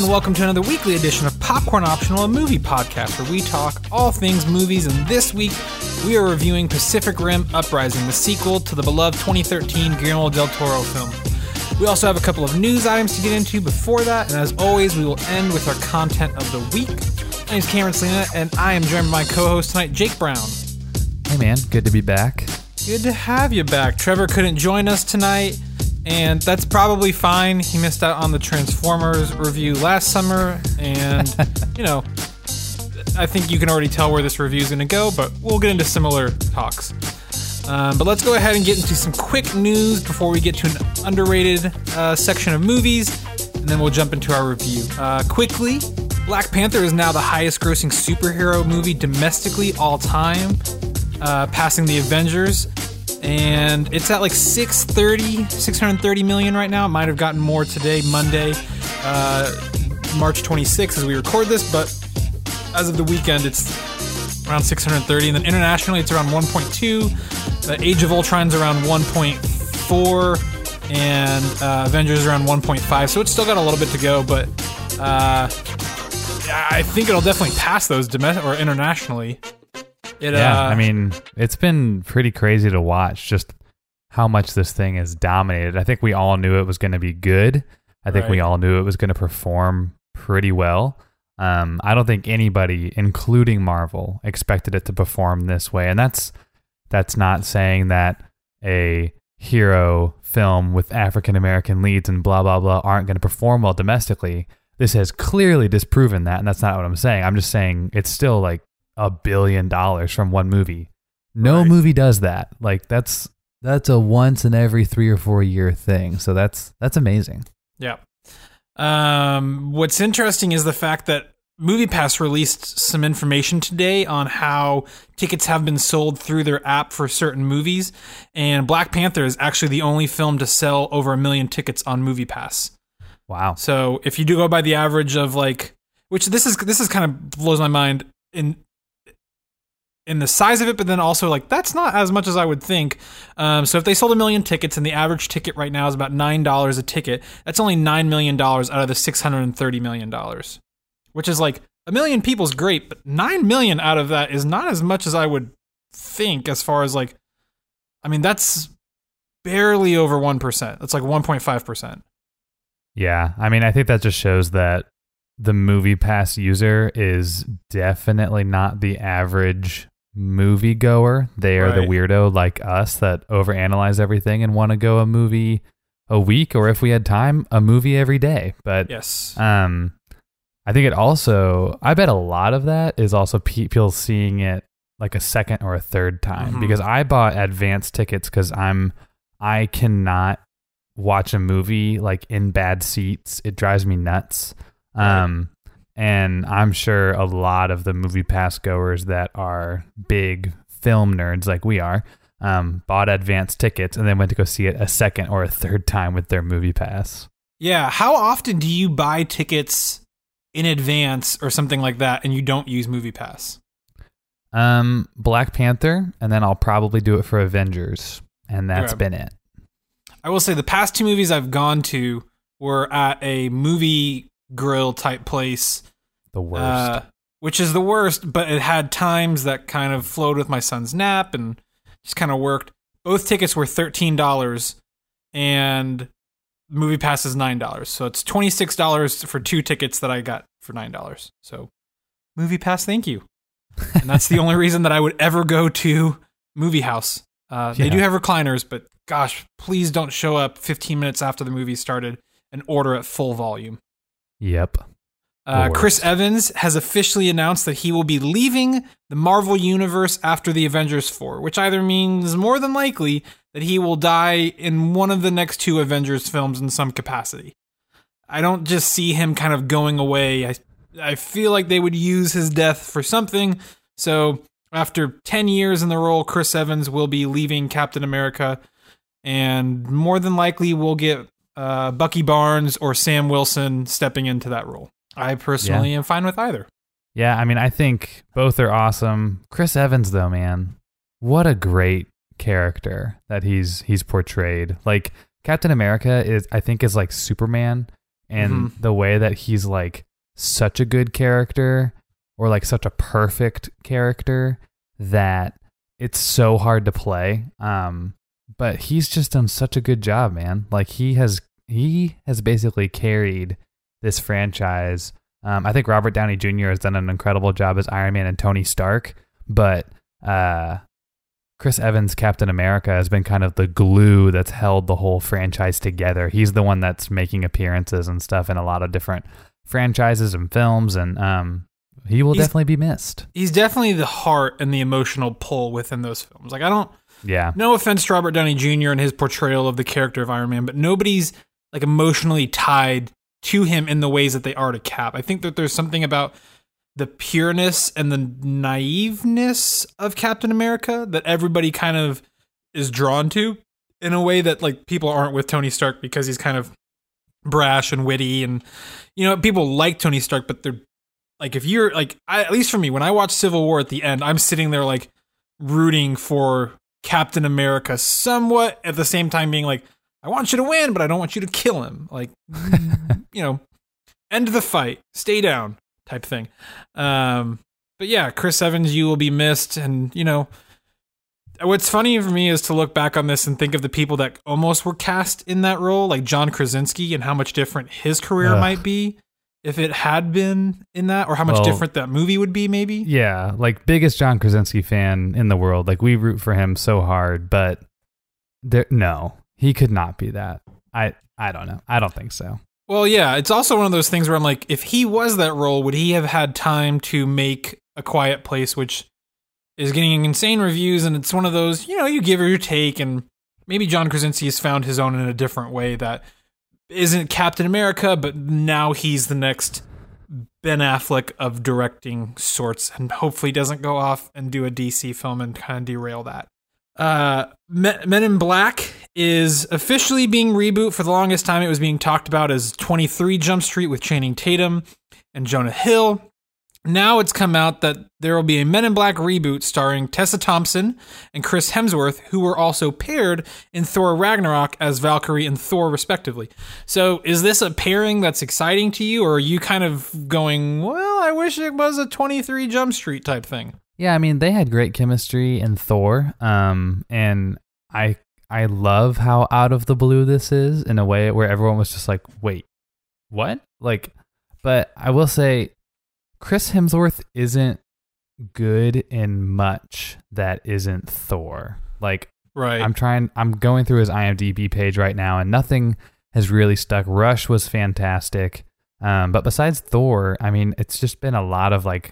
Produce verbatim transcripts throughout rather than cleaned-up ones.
and welcome to another weekly edition of Popcorn Optional, a movie podcast where we talk all things movies, and this week we are reviewing Pacific Rim Uprising, the sequel to the beloved twenty thirteen Guillermo del Toro film. We also have a couple of news items to get into before that, and as always, we will end with our content of the week. My name is Cameron Selena, and I am joined by my co-host tonight, Jake Brown. Hey man, good to be back. Good to have you back. Trevor couldn't join us tonight, and that's probably fine. He missed out on the Transformers review last summer, and, you know, I think you can already tell where this review is going to go, but we'll get into similar talks. Um, but let's go ahead and get into some quick news before we get to an underrated uh, section of movies, and then we'll jump into our review. Uh, quickly, Black Panther is now the highest grossing superhero movie domestically all time, uh, passing the Avengers. And it's at like six hundred thirty million right now. It might have gotten more today, Monday, uh, March twenty-sixth, as we record this. But as of the weekend, it's around six hundred thirty. And then internationally, it's around one point two. The Age of Ultron's around one point four. And uh, Avengers around one point five. So it's still got a little bit to go. But uh, I think it'll definitely pass those domestic or internationally. It, yeah, uh, I mean, it's been pretty crazy to watch just how much this thing has dominated. I think we all knew it was going to be good. I think right. we all knew it was going to perform pretty well. Um, I don't think anybody, including Marvel, expected it to perform this way. And that's that's not saying that a hero film with African-American leads and blah, blah, blah aren't going to perform well domestically. This has clearly disproven that, and that's not what I'm saying. I'm just saying it's still like a billion dollars from one movie. No right. movie does that. Like that's that's a once in every three or four year thing. So that's that's amazing. Yeah. Um, what's interesting is the fact that MoviePass released some information today on how tickets have been sold through their app for certain movies, and Black Panther is actually the only film to sell over a million tickets on MoviePass. Wow. So if you do go by the average of like, which this is this is kind of blows my mind in. in the size of it, but then also like that's not as much as I would think. Um, so if they sold a million tickets and the average ticket right now is about nine dollars a ticket, that's only nine million dollars out of the six hundred thirty million dollars, which is like a million people's great, but nine million out of that is not as much as I would think as far as like, I mean, that's barely over one percent. That's like one point five percent. Yeah. I mean, I think that just shows that the MoviePass user is definitely not the average moviegoer. They are right. the weirdo like us that overanalyze everything and want to go a movie a week, or if we had time, a movie every day. But yes, um, I think it also, I bet a lot of that is also people seeing it like a second or a third time, mm-hmm. because I bought advance tickets because I'm, I cannot watch a movie like in bad seats. It drives me nuts. Um, and I'm sure a lot of the MoviePass goers that are big film nerds like we are, um, bought advance tickets and then went to go see it a second or a third time with their MoviePass. Yeah. How often do you buy tickets in advance or something like that and you don't use MoviePass? Um, Black Panther, and then I'll probably do it for Avengers, and that's okay. been it. I will say the past two movies I've gone to were at a movie grill type place. The worst. Uh, which is the worst, but it had times that kind of flowed with my son's nap and just kind of worked. Both tickets were thirteen dollars and MoviePass is nine dollars. So it's twenty-six dollars for two tickets that I got for nine dollars. So MoviePass, thank you. And that's the only reason that I would ever go to Movie House. Uh, yeah. They do have recliners, but gosh, please don't show up fifteen minutes after the movie started and order at full volume. Yep. Uh, Chris Evans has officially announced that he will be leaving the Marvel Universe after the Avengers four, which either means more than likely that he will die in one of the next two Avengers films in some capacity. I don't just see him kind of going away. I, I feel like they would use his death for something. So after ten years in the role, Chris Evans will be leaving Captain America, and more than likely we'll get Uh, Bucky Barnes or Sam Wilson stepping into that role. I personally yeah. am fine with either. Yeah, I mean, I think both are awesome. Chris Evans, though, man, what a great character that he's he's portrayed. Like Captain America is, I think, is like Superman and Mm-hmm. the way that he's like such a good character or like such a perfect character that it's so hard to play. Um, but he's just done such a good job, man. Like he has, he has basically carried this franchise. Um, I think Robert Downey Junior has done an incredible job as Iron Man and Tony Stark, but uh, Chris Evans, Captain America, has been kind of the glue that's held the whole franchise together. He's the one that's making appearances and stuff in a lot of different franchises and films, and um, he will He's- definitely be missed. He's definitely the heart and the emotional pull within those films. Like, I don't, Yeah. no offense to Robert Downey Junior and his portrayal of the character of Iron Man, but nobody's like emotionally tied to him in the ways that they are to Cap. I think that there's something about the pureness and the naiveness of Captain America that everybody kind of is drawn to in a way that like people aren't with Tony Stark, because he's kind of brash and witty, and you know, people like Tony Stark, but they're like, if you're like, I, at least for me, when I watch Civil War at the end, I'm sitting there like rooting for Captain America somewhat, at the same time being like, I want you to win, but I don't want you to kill him. Like, you know, end the fight, stay down type thing. Um, but yeah, Chris Evans, you will be missed. And, you know, what's funny for me is to look back on this and think of the people that almost were cast in that role, like John Krasinski, and how much different his career Ugh. might be if it had been in that, or how much Well, different that movie would be, maybe. Yeah, like biggest John Krasinski fan in the world. Like we root for him so hard, but there, no, he could not be that. I, I don't know. I don't think so. Well, yeah, it's also one of those things where I'm like, if he was that role, would he have had time to make A Quiet Place, which is getting insane reviews, and it's one of those, you know, you give or you take, and maybe John Krasinski has found his own in a different way that isn't Captain America, but now he's the next Ben Affleck of directing sorts, and hopefully doesn't go off and do a D C film and kind of derail that. Uh, Men in Black is officially being reboot. For the longest time, it was being talked about as twenty-three Jump Street with Channing Tatum and Jonah Hill. Now it's come out that there will be a Men in Black reboot starring Tessa Thompson and Chris Hemsworth, who were also paired in Thor Ragnarok as Valkyrie and Thor, respectively. So is this a pairing that's exciting to you, or are you kind of going, well, I wish it was a twenty-three Jump Street type thing? Yeah, I mean, they had great chemistry in Thor, um, and I I love how out of the blue this is, in a way where everyone was just like, wait, what? Like, but I will say, Chris Hemsworth isn't good in much that isn't Thor. Like, Right. I'm trying, I'm going through his IMDb page right now, and nothing has really stuck. Rush was fantastic, um, but besides Thor, I mean, it's just been a lot of like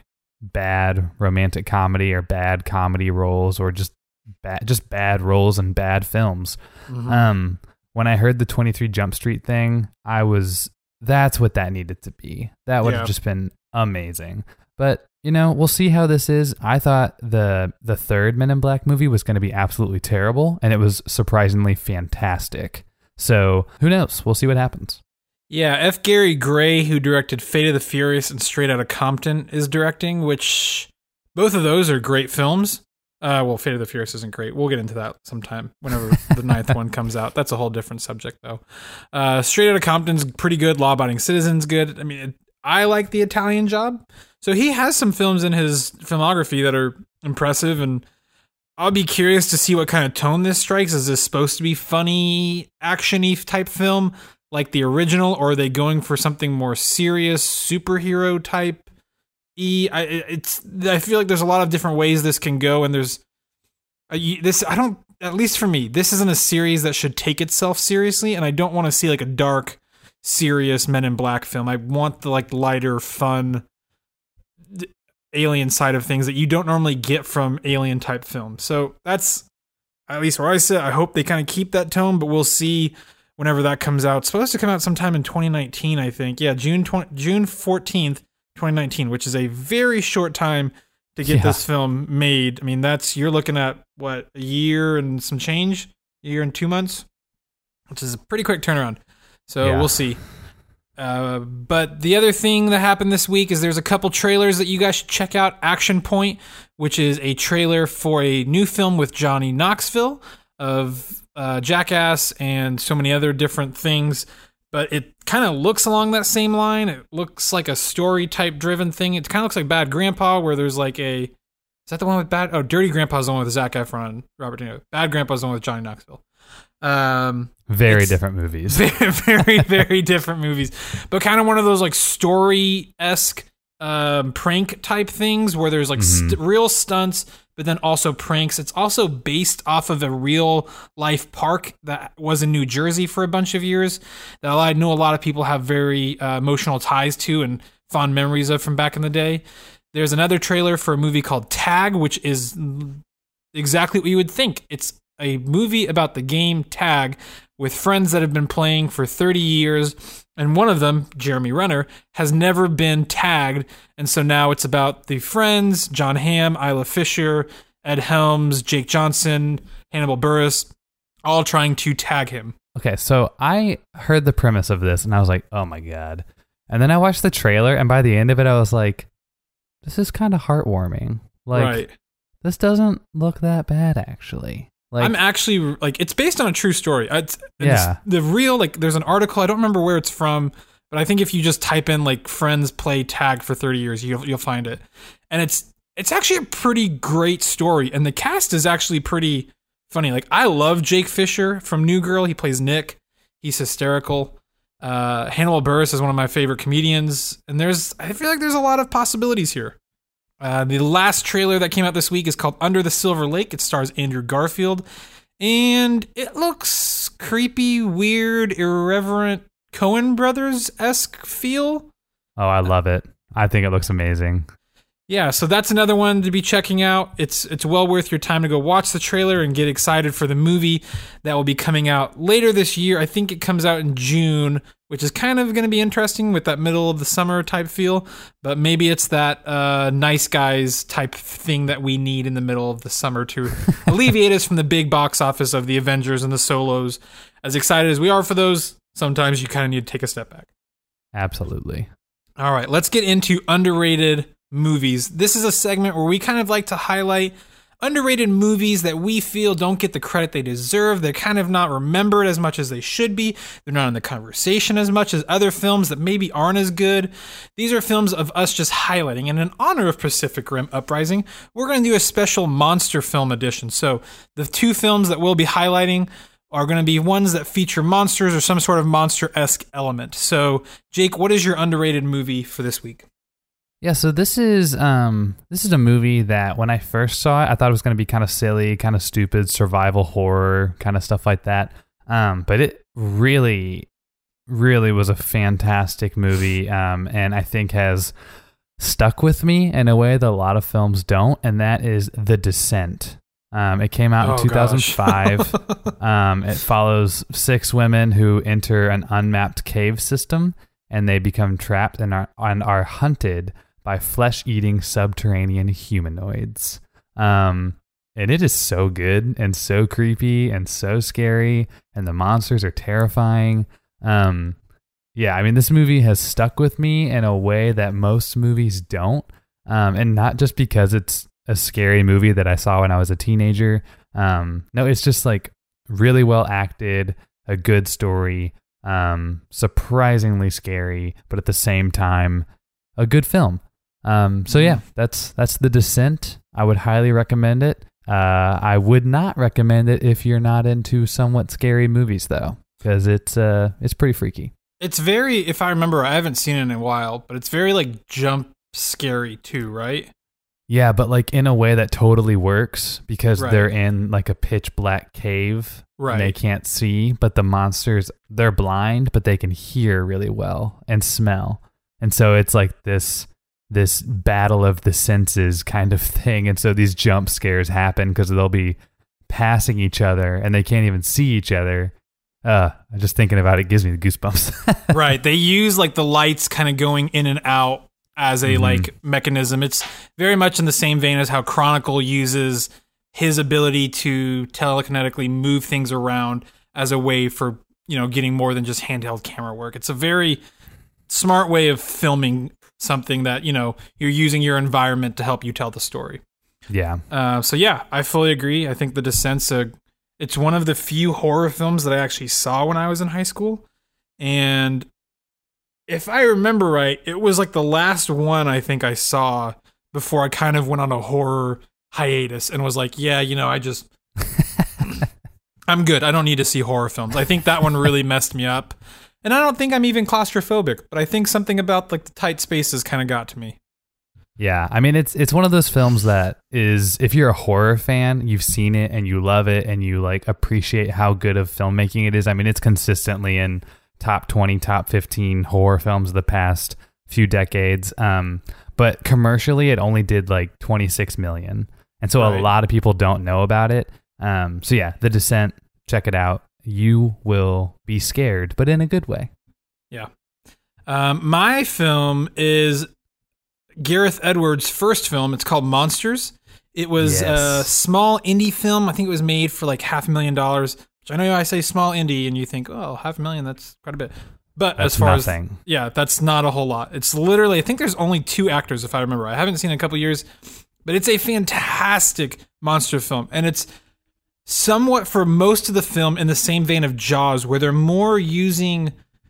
bad romantic comedy or bad comedy roles, or just bad, just bad roles in bad films. Mhm. Um, when I heard the twenty-three Jump Street thing, I was, that's what that needed to be. That would Yeah. have just been amazing. But, you know, we'll see how this is. I thought the the third Men in Black movie was going to be absolutely terrible, and it was surprisingly fantastic. So, who knows? We'll see what happens. Yeah, F. Gary Gray, who directed Fate of the Furious and Straight Outta Compton, is directing, which both of those are great films. Uh, well, Fate of the Furious isn't great. We'll get into that sometime whenever the ninth one comes out. That's a whole different subject, though. Uh, Straight Outta Compton's pretty good. Law Abiding Citizen's good. I mean, it, I like The Italian Job. So he has some films in his filmography that are impressive, and I'll be curious to see what kind of tone this strikes. Is this supposed to be funny, action-y type film like the original, or are they going for something more serious, superhero type? E, I, it's. I feel like there's a lot of different ways this can go, and there's uh, you- this. I don't. At least for me, this isn't a series that should take itself seriously, and I don't want to see like a dark, serious Men in Black film. I want the like lighter, fun, d- alien side of things that you don't normally get from alien type films. So that's at least where I sit. I hope they kind of keep that tone, but we'll see whenever that comes out. It's supposed to come out sometime in twenty nineteen, I think. Yeah, June twentieth, June fourteenth, twenty nineteen, which is a very short time to get Yeah. this film made. I mean, that's, you're looking at what, a year and some change, a year and two months, which is a pretty quick turnaround. So Yeah. we'll see. Uh, but the other thing that happened this week is there's a couple trailers that you guys should check out. Action Point, which is a trailer for a new film with Johnny Knoxville of uh, Jackass and so many other different things. but it kind of looks along that same line. It looks like a story type driven thing. It kind of looks like Bad Grandpa, where there's like a, is that the one with Bad, oh, Dirty Grandpa's the one with Zac Efron and Robert De Niro. Bad Grandpa's the one with Johnny Knoxville. Um, very different movies. Very, very, very different movies, but kind of one of those like story-esque um, prank type things where there's like mm-hmm. st- real stunts, but then also pranks. It's also based off of a real life park that was in New Jersey for a bunch of years that I know a lot of people have very uh, emotional ties to and fond memories of from back in the day. There's another trailer for a movie called Tag, which is exactly what you would think. It's a movie about the game Tag with friends that have been playing for thirty years, and one of them, Jeremy Renner, has never been tagged, and so now it's about the friends, John Hamm, Isla Fisher, Ed Helms, Jake Johnson, Hannibal Buress, all trying to tag him. Okay, so I heard the premise of this, and I was like, oh my god. And then I watched the trailer, and by the end of it, I was like, this is kind of heartwarming. Like, right. This doesn't look that bad, actually. Like, I'm actually, like, it's based on a true story. It's, it's yeah. The real, like, there's an article, I don't remember where it's from, but I think if you just type in, like, friends play tag for thirty years, you'll, you'll find it. And it's, it's actually a pretty great story. And the cast is actually pretty funny. Like, I love Jake Fisher from New Girl. He plays Nick. He's hysterical. Uh, Hannibal Buress is one of my favorite comedians. And there's, I feel like there's a lot of possibilities here. Uh, the last trailer that came out this week is called Under the Silver Lake. It stars Andrew Garfield. And it looks creepy, weird, irreverent, Coen Brothers-esque feel. Oh, I love it. I think it looks amazing. Yeah, so that's another one to be checking out. It's it's well worth your time to go watch the trailer and get excited for the movie that will be coming out later this year. I think it comes out in June, which is kind of going to be interesting with that middle of the summer type feel. But maybe it's that uh, nice guys type thing that we need in the middle of the summer to alleviate us from the big box office of the Avengers and the Solos. As excited as we are for those, sometimes you kind of need to take a step back. Absolutely. All right, let's get into underrated movies. This is a segment where we kind of like to highlight underrated movies that we feel don't get the credit they deserve. They're kind of not remembered as much as they should be. They're not in the conversation as much as other films that maybe aren't as good. These are films of us just highlighting. And in honor of Pacific Rim Uprising, we're going to do a special monster film edition. So the two films that we'll be highlighting are going to be ones that feature monsters or some sort of monster-esque element. So, Jake, what is your underrated movie for this week? Yeah, so this is um this is a movie that when I first saw it, I thought it was going to be kind of silly, kind of stupid, survival horror, kind of stuff like that. Um, but it really, really was a fantastic movie, um, and I think has stuck with me in a way that a lot of films don't, and that is The Descent. Um, it came out in oh, two thousand five. um, it follows six women who enter an unmapped cave system, and they become trapped and are and are hunted by flesh-eating subterranean humanoids. Um, and it is so good and so creepy and so scary, and the monsters are terrifying. Um, yeah, I mean, this movie has stuck with me in a way that most movies don't, um, and not just because it's a scary movie that I saw when I was a teenager. Um, no, it's just like really well acted, a good story, um, surprisingly scary, but at the same time, a good film. Um, so yeah, that's that's The Descent. I would highly recommend it. Uh, I would not recommend it if you're not into somewhat scary movies, though, because it's uh it's pretty freaky. It's very, if I remember, I haven't seen it in a while, but it's very like jump scary too, right? Yeah, but like in a way that totally works because right. they're in like a pitch black cave. Right. And they can't see, but the monsters, they're blind, but they can hear really well and smell. And so it's like this this battle of the senses kind of thing. And so these jump scares happen because they'll be passing each other and they can't even see each other. Uh, just thinking about it gives me the goosebumps. Right. They use like the lights kind of going in and out as a mm-hmm. like mechanism. It's very much in the same vein as how Chronicle uses his ability to telekinetically move things around as a way for, you know, getting more than just handheld camera work. It's a very smart way of filming something that, you know, you're using your environment to help you tell the story. Yeah. Uh, so yeah, I fully agree. I think The Descent's a, it's one of the few horror films that I actually saw when I was in high school. And if I remember right, it was like the last one I think I saw before I kind of went on a horror hiatus and was like, yeah, you know, I just, I'm good. I don't need to see horror films. I think that one really messed me up. And I don't think I'm even claustrophobic, but I think something about like the tight spaces kind of got to me. Yeah, I mean, it's it's one of those films that is, if you're a horror fan, you've seen it and you love it and you like appreciate how good of filmmaking it is. I mean, it's consistently in top twenty, top fifteen horror films of the past few decades. Um, but commercially, it only did like twenty-six million. And so right. a lot of people don't know about it. Um, so yeah, The Descent, check it out. You will be scared, but in a good way. Yeah. Um, my film is Gareth Edwards' first film. It's called Monsters. It was yes. a small indie film. I think it was made for like half a million dollars, which I know I say small indie and you think, oh, half a million, that's quite a bit. But that's as far nothing. as, yeah, that's not a whole lot. It's literally, I think there's only two actors, if I remember. I haven't seen it in a couple years, but it's a fantastic monster film. And it's somewhat, for most of the film, in the same vein of Jaws, where they're more using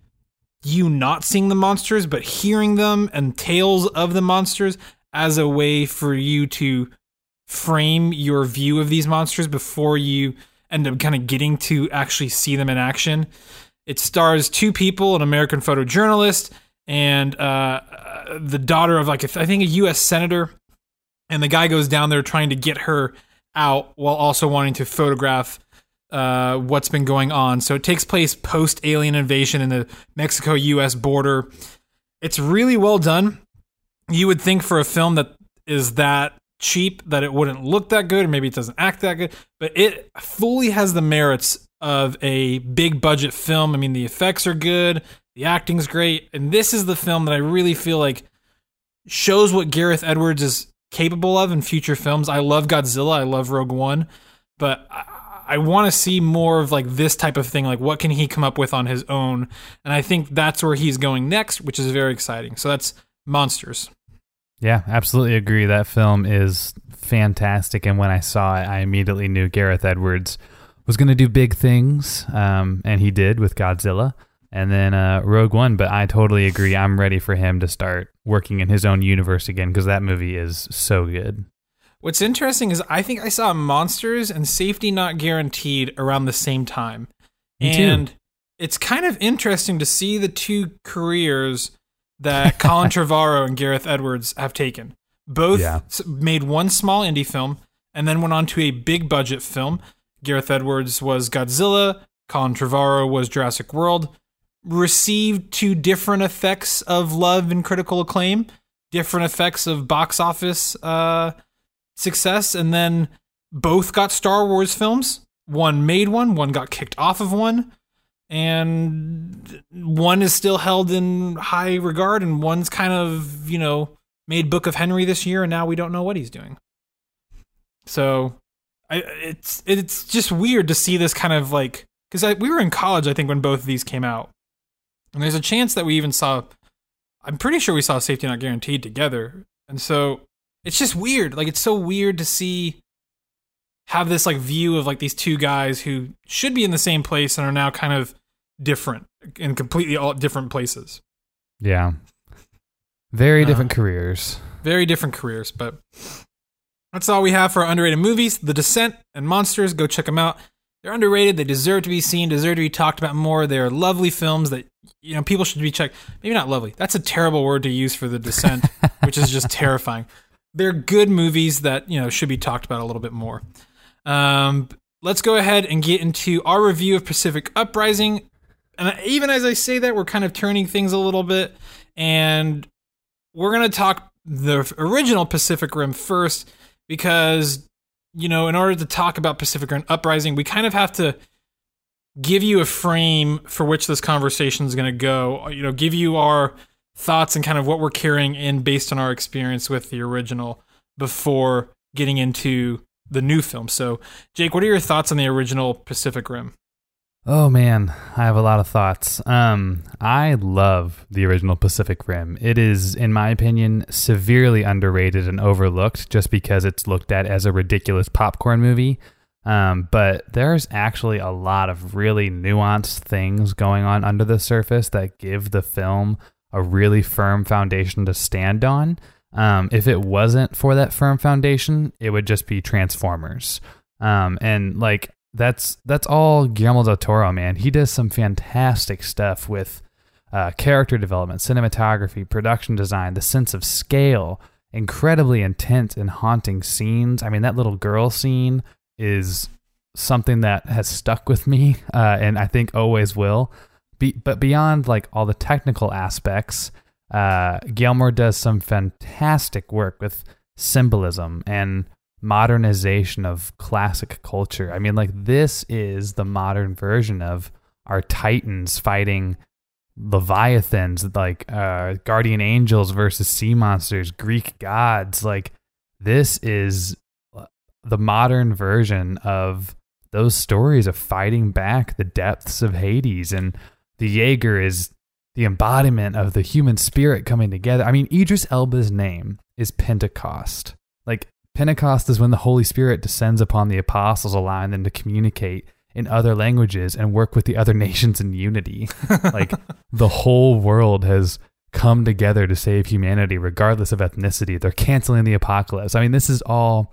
you not seeing the monsters, but hearing them and tales of the monsters as a way for you to frame your view of these monsters before you end up kind of getting to actually see them in action. It stars two people, an American photojournalist and uh, the daughter of like, I think a U S senator. And the guy goes down there trying to get her out while also wanting to photograph Uh, what's been going on. So it takes place post-alien invasion in the Mexico-U S border. It's really well done. You would think for a film that is that cheap that it wouldn't look that good, or maybe it doesn't act that good, but it fully has the merits of a big budget film. I mean, the effects are good, the acting's great, and this is the film that I really feel like shows what Gareth Edwards is capable of in future films. I love Godzilla, I love Rogue One, but I I want to see more of like this type of thing. Like, what can he come up with on his own? And I think that's where he's going next, which is very exciting. So that's Monsters. Yeah, absolutely agree. That film is fantastic. And when I saw it, I immediately knew Gareth Edwards was going to do big things. Um, and he did with Godzilla and then uh, Rogue One. But I totally agree. I'm ready for him to start working in his own universe again, because that movie is so good. What's interesting is I think I saw Monsters and Safety Not Guaranteed around the same time. Me and too. It's kind of interesting to see the two careers that Colin Trevorrow and Gareth Edwards have taken. Both yeah. made one small indie film and then went on to a big budget film. Gareth Edwards was Godzilla, Colin Trevorrow was Jurassic World. Received two different effects of love and critical acclaim, different effects of box office uh success, and then both got Star Wars films. One made one, one got kicked off of one, and one is still held in high regard, and one's kind of, you know, made Book of Henry this year, and now we don't know what he's doing. So I, it's it's just weird to see this kind of like, because we were in college, I think, when both of these came out, and there's a chance that we even saw, I'm pretty sure we saw Safety Not Guaranteed together, and so it's just weird. Like, it's so weird to see, have this like view of like these two guys who should be in the same place and are now kind of different in completely all different places. Yeah. Very different uh, careers. Very different careers, but that's all we have for our underrated movies. The Descent and Monsters, go check them out. They're underrated. They deserve to be seen, deserve to be talked about more. They're lovely films that, you know, people should be checked. Maybe not lovely. That's a terrible word to use for The Descent, which is just terrifying. They're good movies that, you know, should be talked about a little bit more. Um, let's go ahead and get into our review of Pacific Uprising. And even as I say that, we're kind of turning things a little bit. And we're going to talk the original Pacific Rim first, because, you know, in order to talk about Pacific Rim Uprising, we kind of have to give you a frame for which this conversation is going to go. You know, give you our thoughts and kind of what we're carrying in based on our experience with the original before getting into the new film. So, Jake, what are your thoughts on the original Pacific Rim? Oh man, I have a lot of thoughts. Um, I love the original Pacific Rim. It is, in my opinion, severely underrated and overlooked just because it's looked at as a ridiculous popcorn movie. Um, but there's actually a lot of really nuanced things going on under the surface that give the film a really firm foundation to stand on. Um, if it wasn't for that firm foundation, it would just be Transformers. Um, and like that's that's all Guillermo del Toro, man. He does some fantastic stuff with uh, character development, cinematography, production design, the sense of scale, incredibly intense and haunting scenes. I mean, that little girl scene is something that has stuck with me, uh, and I think always will. Be, but beyond like all the technical aspects, uh, Guillermo does some fantastic work with symbolism and modernization of classic culture. I mean, like, this is the modern version of our Titans fighting Leviathans, like uh, guardian angels versus sea monsters, Greek gods. Like, this is the modern version of those stories of fighting back the depths of Hades. And the Jaeger is the embodiment of the human spirit coming together. I mean, Idris Elba's name is Pentecost. Like, Pentecost is when the Holy Spirit descends upon the apostles, allowing them to communicate in other languages and work with the other nations in unity. Like, the whole world has come together to save humanity, regardless of ethnicity. They're canceling the apocalypse. I mean, this is all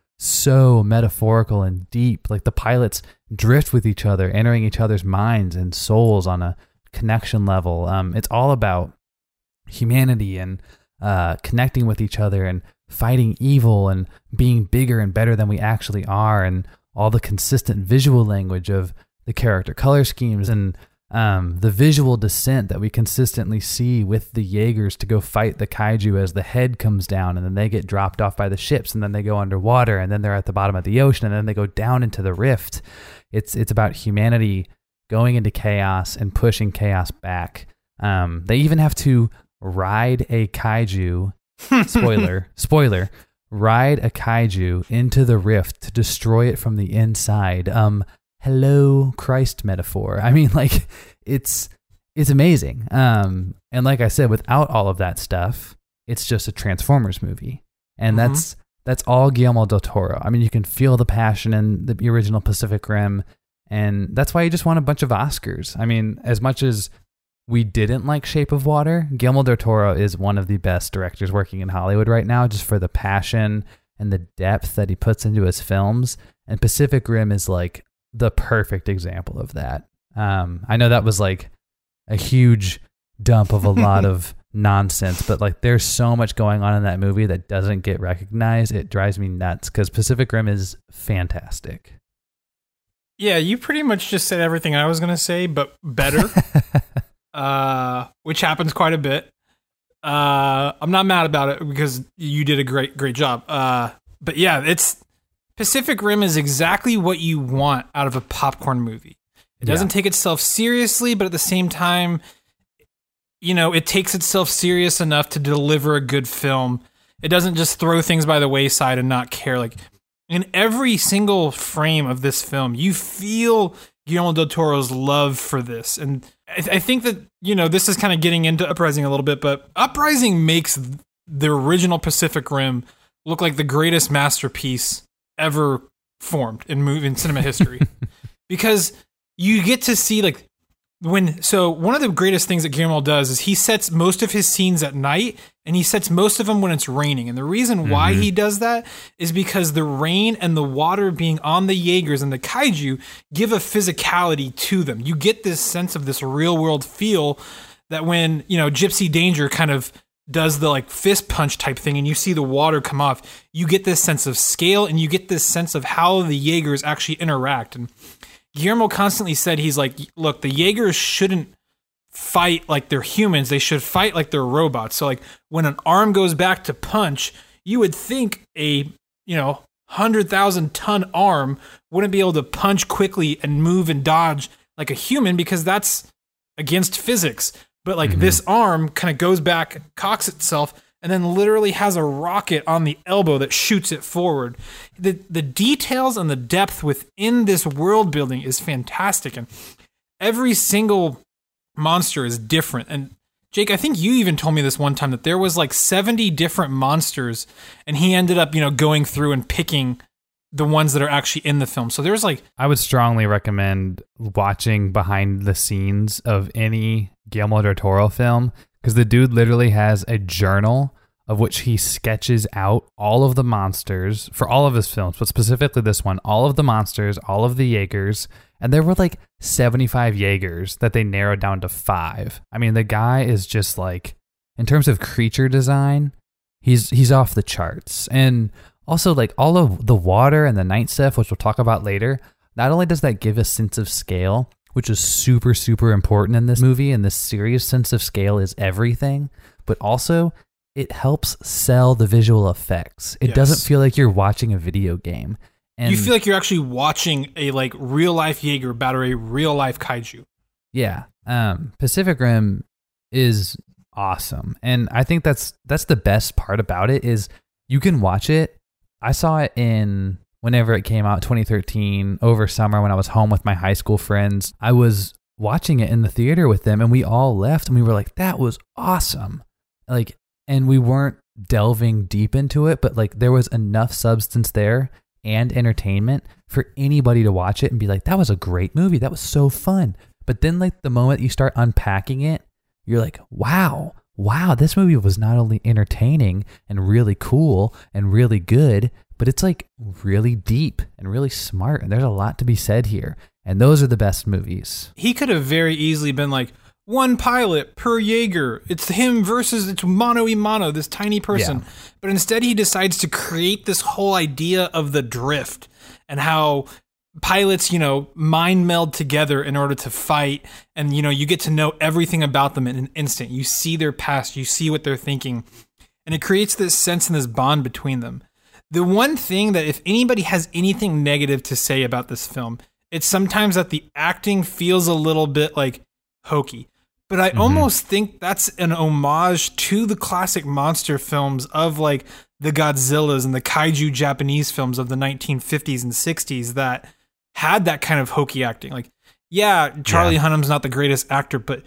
so metaphorical and deep. Like, the pilots drift with each other, entering each other's minds and souls on a connection level. Um, it's all about humanity and uh, connecting with each other and fighting evil and being bigger and better than we actually are, and all the consistent visual language of the character color schemes and um, the visual descent that we consistently see with the Jaegers to go fight the kaiju as the head comes down, and then they get dropped off by the ships, and then they go underwater, and then they're at the bottom of the ocean, and then they go down into the rift. It's it's about humanity going into chaos and pushing chaos back. Um, they even have to ride a kaiju. spoiler, spoiler. Ride a kaiju into the rift to destroy it from the inside. Um, hello, Christ metaphor. I mean, like, it's it's amazing. Um, and like I said, without all of that stuff, it's just a Transformers movie, and mm-hmm. that's that's all Guillermo del Toro. I mean, you can feel the passion in the original Pacific Rim, and that's why he just won a bunch of Oscars. I mean, as much as we didn't like Shape of Water, Guillermo del Toro is one of the best directors working in Hollywood right now, just for the passion and the depth that he puts into his films. And Pacific Rim is like the perfect example of that. Um, I know that was like a huge dump of a lot of nonsense, but like, there's so much going on in that movie that doesn't get recognized. It drives me nuts because Pacific Rim is fantastic. Yeah, you pretty much just said everything I was going to say, but better. Uh, which happens quite a bit. Uh, I'm not mad about it because you did a great, great job. Uh, but yeah, it's Pacific Rim is exactly what you want out of a popcorn movie. It doesn't yeah. take itself seriously, but at the same time, you know, it takes itself serious enough to deliver a good film. It doesn't just throw things by the wayside and not care. Like, in every single frame of this film, you feel Guillermo del Toro's love for this. And I, th- I think that, you know, this is kind of getting into Uprising a little bit, but Uprising makes the original Pacific Rim look like the greatest masterpiece ever formed in movie in cinema history. Because you get to see, like, when, so one of the greatest things that Guillermo does is he sets most of his scenes at night, and he sets most of them when it's raining. And the reason why mm-hmm. he does that is because the rain and the water being on the Jaegers and the kaiju give a physicality to them. You get this sense of this real world feel that when, you know, Gypsy Danger kind of does the like fist punch type thing and you see the water come off, you get this sense of scale and you get this sense of how the Jaegers actually interact. And Guillermo constantly said, he's like, look, the Jaegers shouldn't fight like they're humans. They should fight like they're robots. So like when an arm goes back to punch, you would think a, you know, one hundred thousand ton arm wouldn't be able to punch quickly and move and dodge like a human because that's against physics. But like mm-hmm. this arm kind of goes back, cocks itself, and then literally has a rocket on the elbow that shoots it forward. The the details and the depth within this world building is fantastic. And every single monster is different. And Jake, I think you even told me this one time that there was like seventy different monsters, and he ended up, you know, going through and picking the ones that are actually in the film. So there's like, I would strongly recommend watching behind the scenes of any Guillermo del Toro film, because the dude literally has a journal of which he sketches out all of the monsters for all of his films, but specifically this one, all of the monsters, all of the Jaegers, and there were like seventy-five Jaegers that they narrowed down to five. I mean, the guy is just like, in terms of creature design, he's he's off the charts. And also, like, all of the water and the night stuff, which we'll talk about later, not only does that give a sense of scale, which is super, super important in this movie, and this serious sense of scale is everything, but also it helps sell the visual effects. It yes. doesn't feel like you're watching a video game. And you feel like you're actually watching a like real life Jaeger battle a real life kaiju. Yeah. Um, Pacific Rim is awesome. And I think that's that's the best part about it is you can watch it. I saw it in whenever it came out, twenty thirteen, over summer when I was home with my high school friends. I was watching it in the theater with them and we all left and we were like, that was awesome. Like, and we weren't delving deep into it, but like there was enough substance there and entertainment for anybody to watch it and be like, that was a great movie. That was so fun. But then like the moment you start unpacking it, you're like, wow, wow, this movie was not only entertaining and really cool and really good, but it's like really deep and really smart. And there's a lot to be said here. And those are the best movies. He could have very easily been like, one pilot per Jaeger. It's him versus it's mano y mano, this tiny person. Yeah. But instead he decides to create this whole idea of the drift and how pilots, you know, mind meld together in order to fight. And, you know, you get to know everything about them in an instant. You see their past, you see what they're thinking. And it creates this sense and this bond between them. The one thing that if anybody has anything negative to say about this film, it's sometimes that the acting feels a little bit like hokey. But I mm-hmm. almost think that's an homage to the classic monster films of like the Godzillas and the kaiju Japanese films of the nineteen fifties and sixties that had that kind of hokey acting. Like, yeah, Charlie yeah. Hunnam's not the greatest actor, but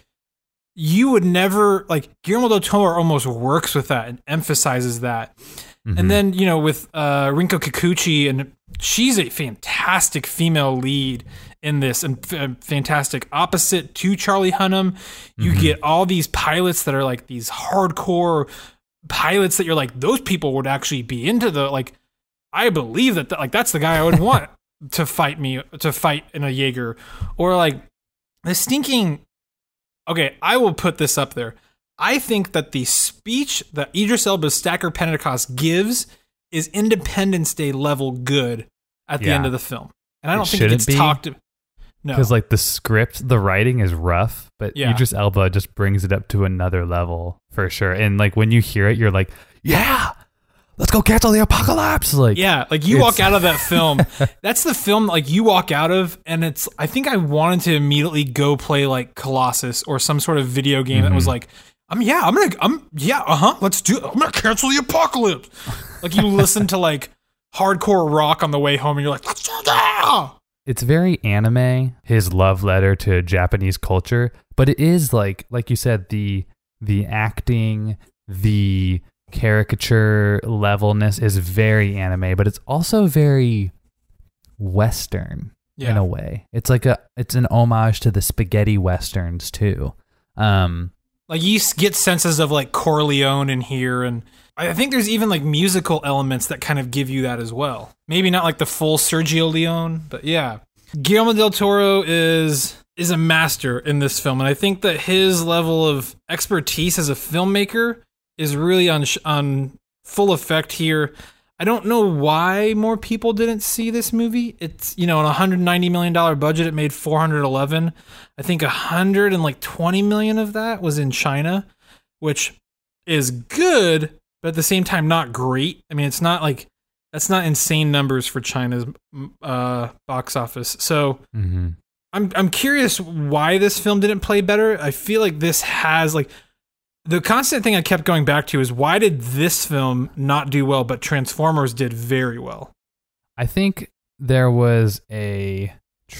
you would never, like, Guillermo del Toro almost works with that and emphasizes that. Mm-hmm. And then, you know, with uh, Rinko Kikuchi, and she's a fantastic female lead in this and f- fantastic opposite to Charlie Hunnam. You mm-hmm. get all these pilots that are like these hardcore pilots that you're like, those people would actually be into the, like, I believe that, th- like, that's the guy I would want to fight me, to fight in a Jaeger. Or like the stinking, okay, I will put this up there. I think that the speech that Idris Elba's Stacker Pentecost gives is Independence Day level good at the yeah. end of the film. And I don't it think it gets be, talked to. No. Because like the script, the writing is rough, but yeah. Idris Elba just brings it up to another level for sure. And like when you hear it, you're like, yeah, let's go cancel the apocalypse. Like, yeah, like you walk out of that film. That's the film like you walk out of, and it's, I think I wanted to immediately go play like Colossus or some sort of video game mm-hmm. that was like, I'm yeah, I'm gonna, I'm yeah, uh huh, let's do it. I'm gonna cancel the apocalypse. Like you listen to like hardcore rock on the way home, and you're like, let's do that. It's very anime, his love letter to Japanese culture, but it is like, like you said, the the acting, the caricature levelness is very anime, but it's also very Western yeah. in a way. It's like a, it's an homage to the spaghetti Westerns too. Um, Like you get senses of like Corleone in here, and I think there's even like musical elements that kind of give you that as well. Maybe not like the full Sergio Leone, but yeah. Guillermo del Toro is is a master in this film, and I think that his level of expertise as a filmmaker is really on on full effect here. I don't know why more people didn't see this movie. It's, you know, on a one hundred ninety million dollars budget, it made four hundred eleven. I think one hundred twenty million of that was in China, which is good, but at the same time, not great. I mean, it's not like, that's not insane numbers for China's uh, box office. So mm-hmm. I'm I'm curious why this film didn't play better. I feel like this has like, the constant thing I kept going back to is why did this film not do well, but Transformers did very well? I think there was a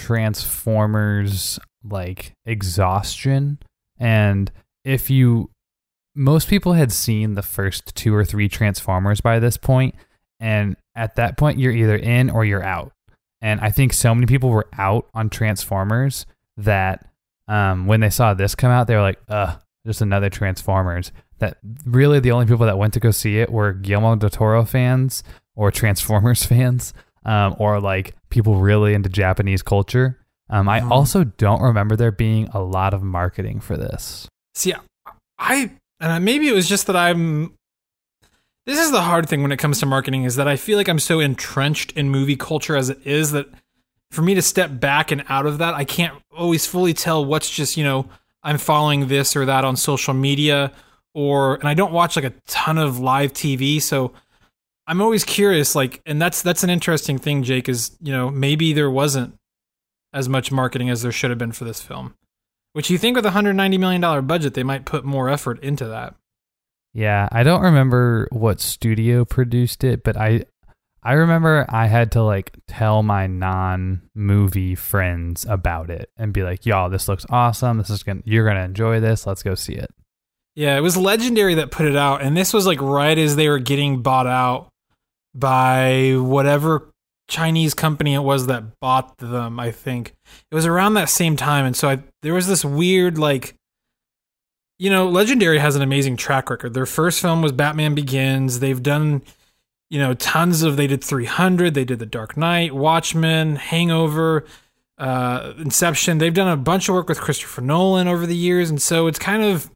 Transformers like exhaustion. And if you, most people had seen the first two or three Transformers by this point, and at that point, you're either in or you're out. And I think so many people were out on Transformers that um, when they saw this come out, they were like, ugh, just another Transformers. That really the only people that went to go see it were Guillermo del Toro fans or Transformers fans, um, or like people really into Japanese culture. Um, I mm. also don't remember there being a lot of marketing for this. See, I, and maybe it was just that I'm, this is the hard thing when it comes to marketing, is that I feel like I'm so entrenched in movie culture as it is that for me to step back and out of that, I can't always fully tell what's just, you know, I'm following this or that on social media, or, and I don't watch like a ton of live T V. So I'm always curious, like, and that's, that's an interesting thing, Jake, is, you know, maybe there wasn't as much marketing as there should have been for this film, which you think with a one hundred ninety million dollars budget, they might put more effort into that. Yeah, I don't remember what studio produced it, but I I remember I had to like tell my non-movie friends about it and be like, y'all, this looks awesome. This is gonna, you're going to enjoy this. Let's go see it. Yeah, it was Legendary that put it out, and this was like right as they were getting bought out by whatever Chinese company it was that bought them, I think. It was around that same time, and so I, there was this weird, like, you know, Legendary has an amazing track record. Their first film was Batman Begins. They've done, you know, tons of, they did three hundred, they did The Dark Knight, Watchmen, Hangover, uh, Inception. They've done a bunch of work with Christopher Nolan over the years, and so it's kind of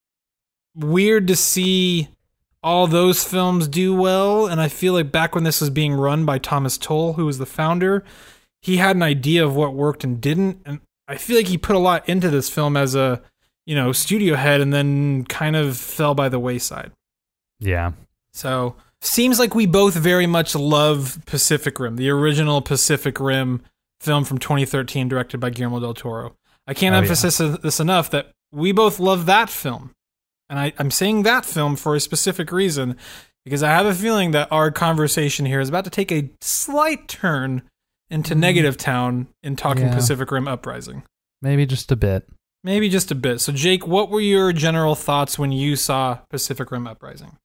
weird to see all those films do well. And I feel like back when this was being run by Thomas Tull, who was the founder, he had an idea of what worked and didn't. And I feel like he put a lot into this film as a, you know, studio head, and then kind of fell by the wayside. Yeah. So seems like we both very much love Pacific Rim, the original Pacific Rim film from twenty thirteen, directed by Guillermo del Toro. I can't oh, emphasize yeah. this enough that we both love that film. And I, I'm saying that film for a specific reason, because I have a feeling that our conversation here is about to take a slight turn into mm. negative town in talking yeah. Pacific Rim Uprising. Maybe just a bit. Maybe just a bit. So, Jake, what were your general thoughts when you saw Pacific Rim Uprising?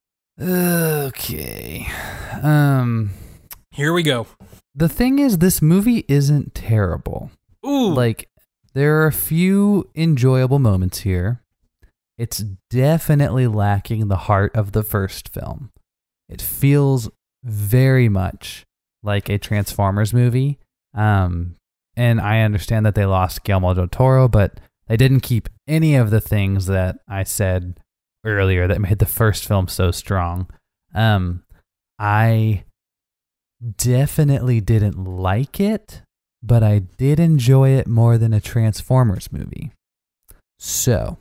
Okay. Um, Here we go. The thing is, this movie isn't terrible. Ooh. Like, there are a few enjoyable moments here. It's definitely lacking the heart of the first film. It feels very much like a Transformers movie. Um, and I understand that they lost Guillermo del Toro, but they didn't keep any of the things that I said earlier that made the first film so strong. Um, I definitely didn't like it, but I did enjoy it more than a Transformers movie. So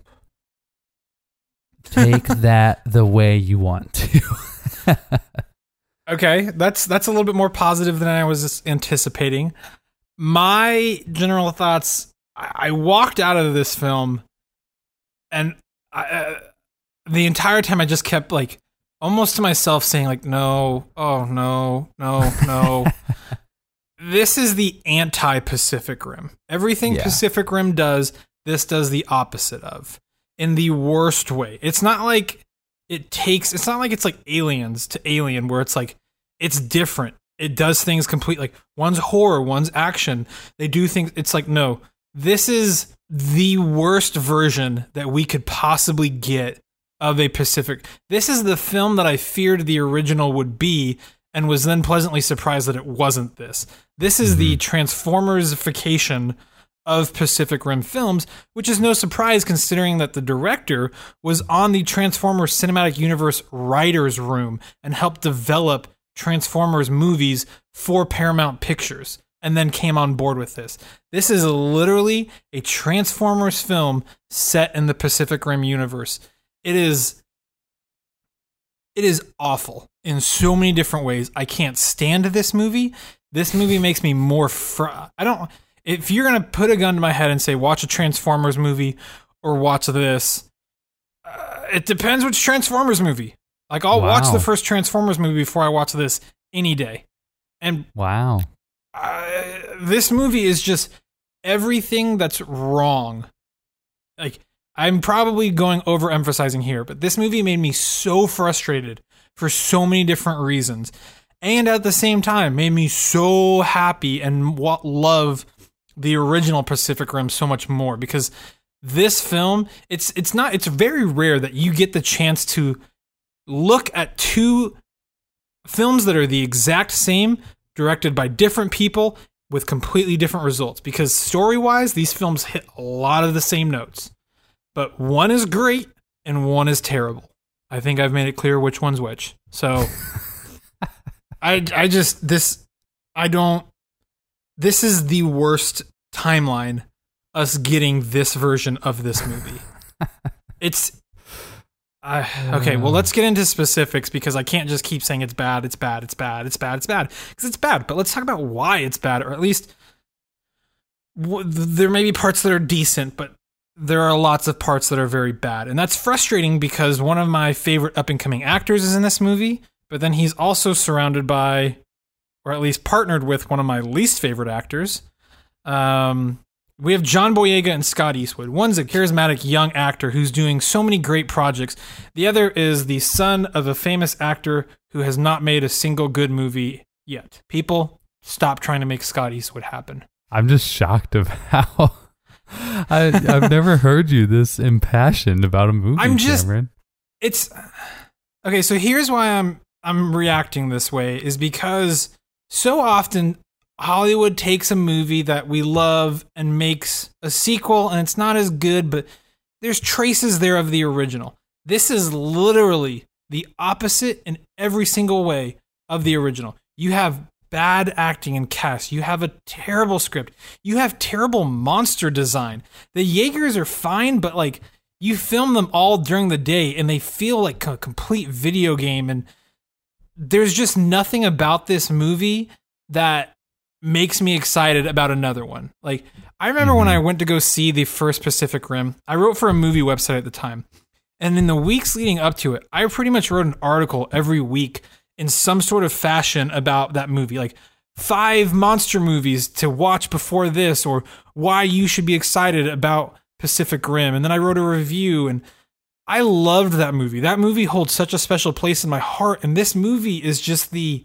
take that the way you want to. Okay, that's that's a little bit more positive than I was anticipating. My general thoughts, I, I walked out of this film, and I, uh, the entire time I just kept like almost to myself saying like, no, oh no, no, no. This is the anti-Pacific Rim. Everything yeah. Pacific Rim does, this does the opposite of. In the worst way. It's not like it takes, it's not like it's like Aliens to Alien, where it's like, it's different. It does things completely, like one's horror, one's action. They do things, it's like, no, this is the worst version that we could possibly get of a Pacific. This is the film that I feared the original would be, and was then pleasantly surprised that it wasn't this. This is mm-hmm. the Transformers-ification of Pacific Rim films, which is no surprise considering that the director was on the Transformers Cinematic Universe writer's room and helped develop Transformers movies for Paramount Pictures, and then came on board with this. This is literally a Transformers film set in the Pacific Rim universe. It is it is awful in so many different ways. I can't stand this movie. This movie makes me more fr- I don't If you're going to put a gun to my head and say, watch a Transformers movie or watch this, uh, it depends which Transformers movie. Like, I'll wow. watch the first Transformers movie before I watch this any day. And wow, uh, this movie is just everything that's wrong. Like, I'm probably going overemphasizing here, but this movie made me so frustrated for so many different reasons. and at the same time made me so happy and wa- love the original Pacific Rim so much more, because this film, it's it's not it's very rare that you get the chance to look at two films that are the exact same, directed by different people with completely different results, because story-wise these films hit a lot of the same notes, but one is great and one is terrible. I think I've made it clear which one's which. So I I just this I don't this is the worst timeline, us getting this version of this movie. It's uh, okay, well, let's get into specifics, because I can't just keep saying it's bad, it's bad, it's bad, it's bad, it's bad, because it's bad. But let's talk about why it's bad, or at least w- there may be parts that are decent, but there are lots of parts that are very bad. And that's frustrating, because one of my favorite up-and-coming actors is in this movie, but then he's also surrounded by, or at least partnered with, one of my least favorite actors. Um, we have John Boyega and Scott Eastwood. One's a charismatic young actor who's doing so many great projects. The other is the son of a famous actor who has not made a single good movie yet. People, stop trying to make Scott Eastwood happen. I'm just shocked of how I, I've never heard you this impassioned about a movie, I'm just, Cameron. It's okay. So here's why I'm I'm reacting this way, is because so often Hollywood takes a movie that we love and makes a sequel, and it's not as good, but there's traces there of the original. This is literally the opposite in every single way of the original. You have bad acting and cast. You have a terrible script. You have terrible monster design. The Jaegers are fine, but like, you film them all during the day and they feel like a complete video game, and there's just nothing about this movie that makes me excited about another one. Like, I remember mm-hmm. when I went to go see the first Pacific Rim, I wrote for a movie website at the time. And in the weeks leading up to it, I pretty much wrote an article every week in some sort of fashion about that movie. Like, five monster movies to watch before this, or why you should be excited about Pacific Rim. And then I wrote a review, and I loved that movie. That movie holds such a special place in my heart. And this movie is just the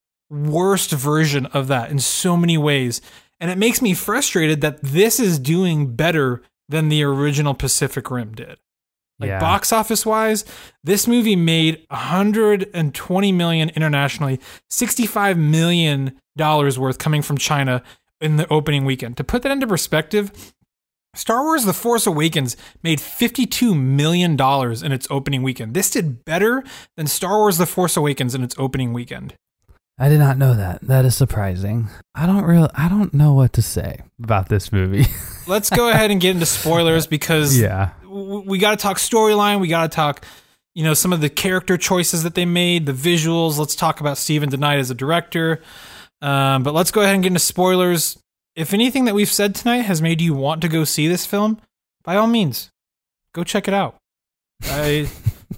worst version of that in so many ways, and it makes me frustrated that this is doing better than the original Pacific Rim did. Like, yeah. Box office wise, this movie made one hundred twenty million internationally, sixty-five million dollars worth coming from China in the opening weekend. To put that into perspective, Star Wars The Force Awakens made fifty-two million dollars in its opening weekend. This did better than Star Wars The Force Awakens in its opening weekend. I did not know that. That is surprising. I don't really, I don't know what to say about this movie. Let's go ahead and get into spoilers, because yeah. w- we got to talk storyline. We got to talk, you know, some of the character choices that they made, the visuals. Let's talk about Steven DeKnight as a director. Um, but let's go ahead and get into spoilers. If anything that we've said tonight has made you want to go see this film, by all means, go check it out. I,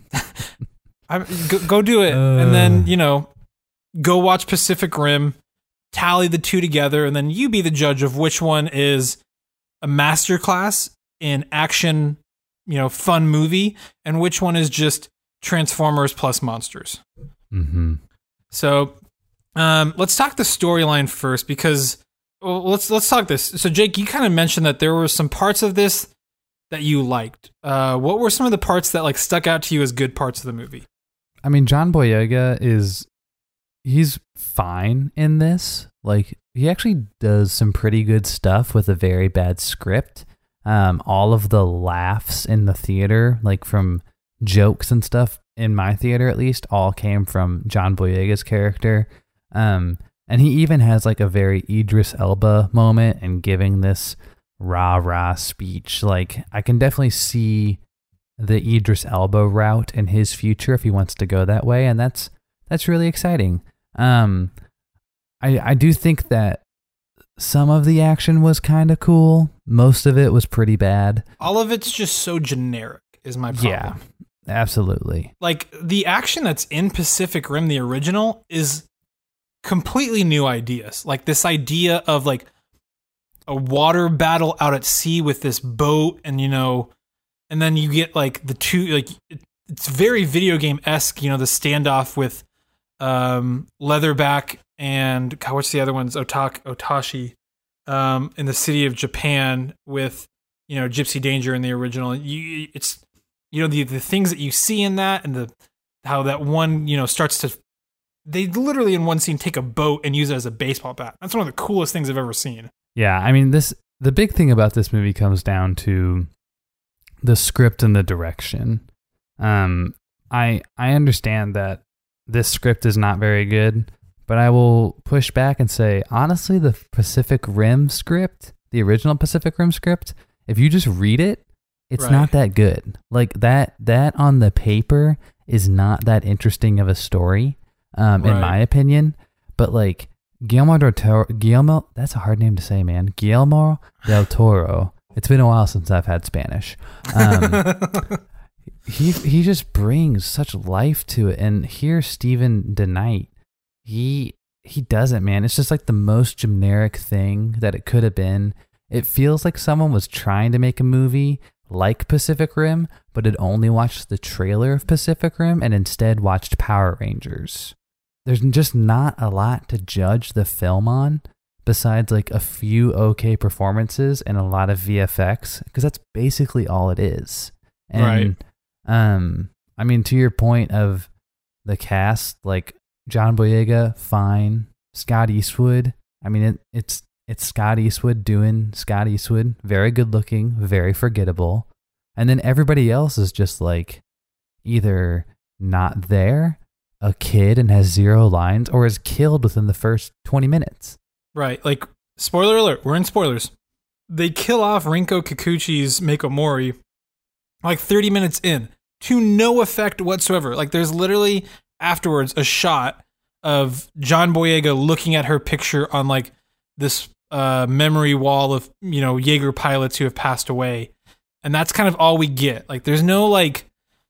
I go, go do it, uh. and then, you know, go watch Pacific Rim, tally the two together, and then you be the judge of which one is a masterclass in action, you know, fun movie, and which one is just Transformers plus monsters. Mm-hmm. So, um, let's talk the storyline first, because well, let's let's talk this. So, Jake, you kind of mentioned that there were some parts of this that you liked. Uh, what were some of the parts that like stuck out to you as good parts of the movie? I mean, John Boyega is. He's fine in this. Like, he actually does some pretty good stuff with a very bad script. Um, all of the laughs in the theater, like from jokes and stuff in my theater at least, all came from John Boyega's character. Um, and he even has like a very Idris Elba moment in giving this rah-rah speech. Like, I can definitely see the Idris Elba route in his future if he wants to go that way. And that's, that's really exciting. Um, I I do think that some of the action was kind of cool. Most of it was pretty bad. All of it's just so generic is my problem. Yeah, absolutely. Like, the action that's in Pacific Rim, the original, is completely new ideas. Like, this idea of like a water battle out at sea with this boat, and, you know, and then you get like the two, like, it's very video game-esque, you know, the standoff with um, Leatherback and God, what's the other ones? Otak Otashi, um, in the city of Japan with, you know, Gypsy Danger in the original. You, it's, you know, the the things that you see in that, and the how that one, you know, starts to. They literally in one scene take a boat and use it as a baseball bat. That's one of the coolest things I've ever seen. Yeah, I mean, this the big thing about this movie comes down to the script and the direction. Um, I I understand that this script is not very good, but I will push back and say, honestly, the Pacific Rim script, the original Pacific Rim script, if you just read it, it's Right. not that good. Like that that on the paper is not that interesting of a story. Um, in Right. my opinion, but like Guillermo del Toro, Guillermo, that's a hard name to say, man. Guillermo del Toro. It's been a while since I've had Spanish. Um, he he just brings such life to it, and here Stephen DeKnight, he he doesn't, man. It's just like the most generic thing that it could have been. It feels like someone was trying to make a movie like Pacific Rim, but had only watched the trailer of Pacific Rim and instead watched Power Rangers. There's just not a lot to judge the film on besides like a few okay performances and a lot of V F X, because that's basically all it is. And Right. um I mean, to your point of the cast, like John Boyega, fine. Scott Eastwood, I mean it, it's it's Scott Eastwood doing Scott Eastwood, very good looking, very forgettable. And then everybody else is just like either not there, a kid and has zero lines, or is killed within the first twenty minutes. Right. Like, spoiler alert, we're in spoilers. They kill off Rinko Kikuchi's Mako Mori like thirty minutes in to no effect whatsoever. Like, there's literally afterwards a shot of John Boyega looking at her picture on like this uh, memory wall of, you know, Jaeger pilots who have passed away. And that's kind of all we get. Like, there's no like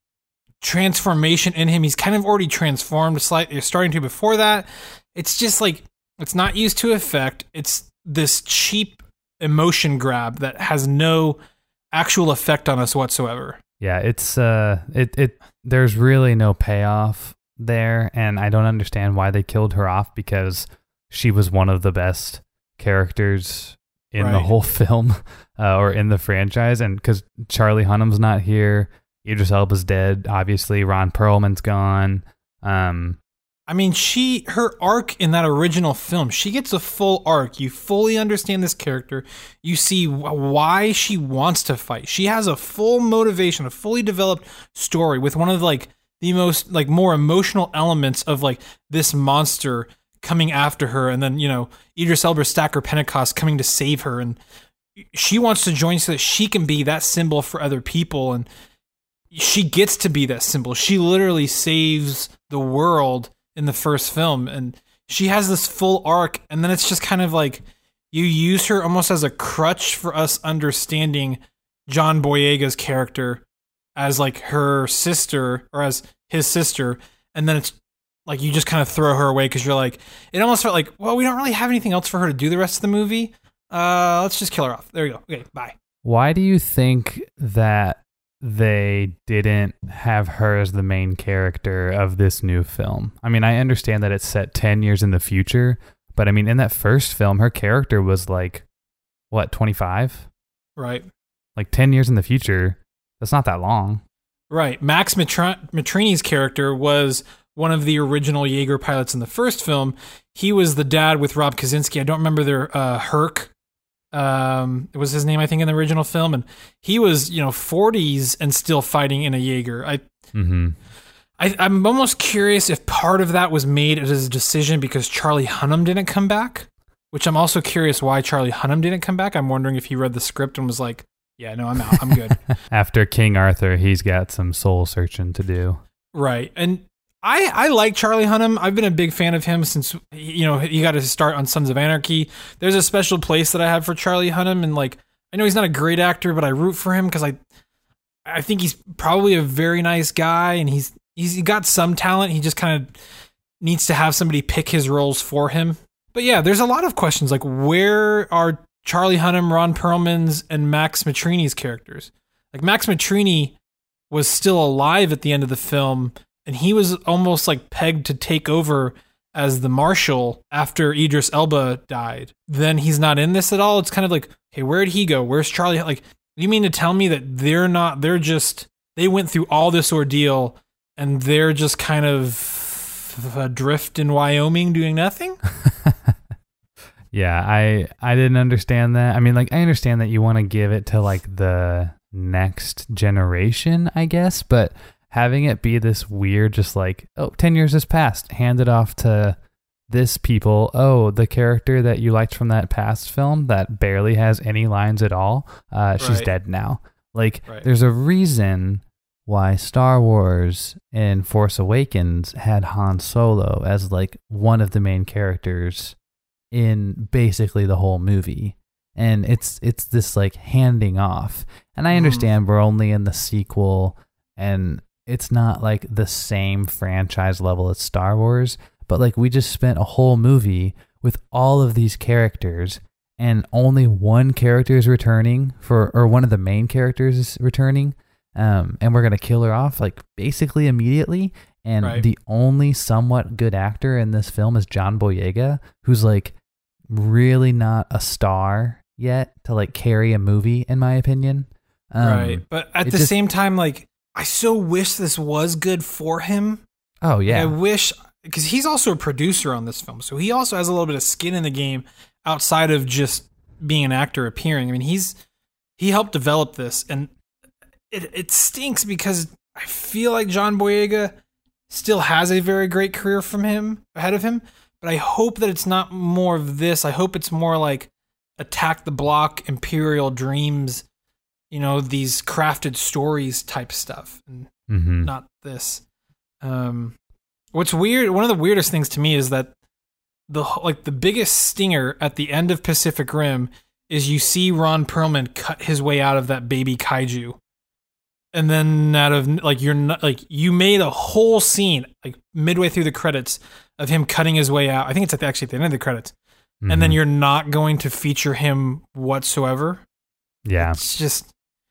transformation in him. He's kind of already transformed slightly, starting to before that. It's just like, it's not used to effect. It's this cheap emotion grab that has no actual effect on us whatsoever. Yeah, it's uh it it there's really no payoff there, and I don't understand why they killed her off, because she was one of the best characters in Right. the whole film, uh, or in the franchise, and because Charlie Hunnam's not here, Idris Elba's dead, obviously Ron Perlman's gone. Um, I mean, she, her arc in that original film, she gets a full arc. You fully understand this character. You see wh- why she wants to fight. She has a full motivation, a fully developed story with one of like the most like more emotional elements of like this monster coming after her, and then, you know, Idris Elba's Stacker Pentecost coming to save her, and she wants to join so that she can be that symbol for other people, and she gets to be that symbol. She literally saves the world in the first film, and she has this full arc, and then it's just kind of like you use her almost as a crutch for us understanding John Boyega's character as like her sister, or as his sister, and then it's like you just kind of throw her away because you're like, it almost felt like, well, we don't really have anything else for her to do the rest of the movie. Uh, let's just kill her off. There you go. Okay, bye. why do you think that they didn't have her as the main character of this new film? I mean, I understand that it's set ten years in the future, but I mean, in that first film, her character was like, what, twenty-five? Right. Like ten years in the future, that's not that long. Right. Max Matr- Matrini's character was one of the original Jaeger pilots in the first film. He was the dad with Rob Kaczynski. I don't remember their uh, Herc. Um, it was his name, I think, in the original film, and he was, you know, forties and still fighting in a Jaeger. I, Mm-hmm. I, I'm almost curious if part of that was made as a decision because Charlie Hunnam didn't come back. Which I'm also curious why Charlie Hunnam didn't come back. I'm wondering if he read the script and was like, "Yeah, no, I'm out. I'm good." After King Arthur, he's got some soul searching to do. Right, and I, I like Charlie Hunnam. I've been a big fan of him since, you know, he got his start on Sons of Anarchy. There's a special place that I have for Charlie Hunnam, and like, I know he's not a great actor, but I root for him because I I think he's probably a very nice guy, and he's he's got some talent. He just kind of needs to have somebody pick his roles for him. But yeah, there's a lot of questions like, where are Charlie Hunnam, Ron Perlman's, and Max Matrini's characters? Like, Max Matrini was still alive at the end of the film, and he was almost like pegged to take over as the Marshal after Idris Elba died. Then he's not in this at all. It's kind of like, hey, where'd he go? Where's Charlie? Like, you mean to tell me that they're not, they're just, they went through all this ordeal and they're just kind of adrift in Wyoming doing nothing? Yeah, I I didn't understand that. I mean, like, I understand that you want to give it to like the next generation, I guess, but having it be this weird, just like, oh, ten years has passed, hand it off to this people. Oh, the character that you liked from that past film that barely has any lines at all, uh, she's Right. dead now. Like, Right. there's a reason why Star Wars and Force Awakens had Han Solo as like one of the main characters in basically the whole movie. And it's it's this like handing off. And I understand mm. we're only in the sequel and it's not like the same franchise level as Star Wars, but like we just spent a whole movie with all of these characters and only one character is returning for, or one of the main characters is returning. Um, and we're going to kill her off like basically immediately. And Right. the only somewhat good actor in this film is John Boyega, who's like really not a star yet to like carry a movie, in my opinion. Um, right. But at it the just- same time, like, I so wish this was good for him. Oh, yeah. I wish, because he's also a producer on this film, so he also has a little bit of skin in the game outside of just being an actor appearing. I mean, he's he helped develop this, and it it stinks because I feel like John Boyega still has a very great career from him ahead of him, but I hope that it's not more of this. I hope it's more like Attack the Block, Imperial Dreams, you know, these crafted stories type stuff, and Mm-hmm. not this. Um, what's weird, one of the weirdest things to me is that the like the biggest stinger at the end of Pacific Rim is you see Ron Perlman cut his way out of that baby kaiju, and then out of like you're not like you made a whole scene like midway through the credits of him cutting his way out. I think it's at the, actually at the end of the credits, Mm-hmm. and then you're not going to feature him whatsoever. Yeah. It's just,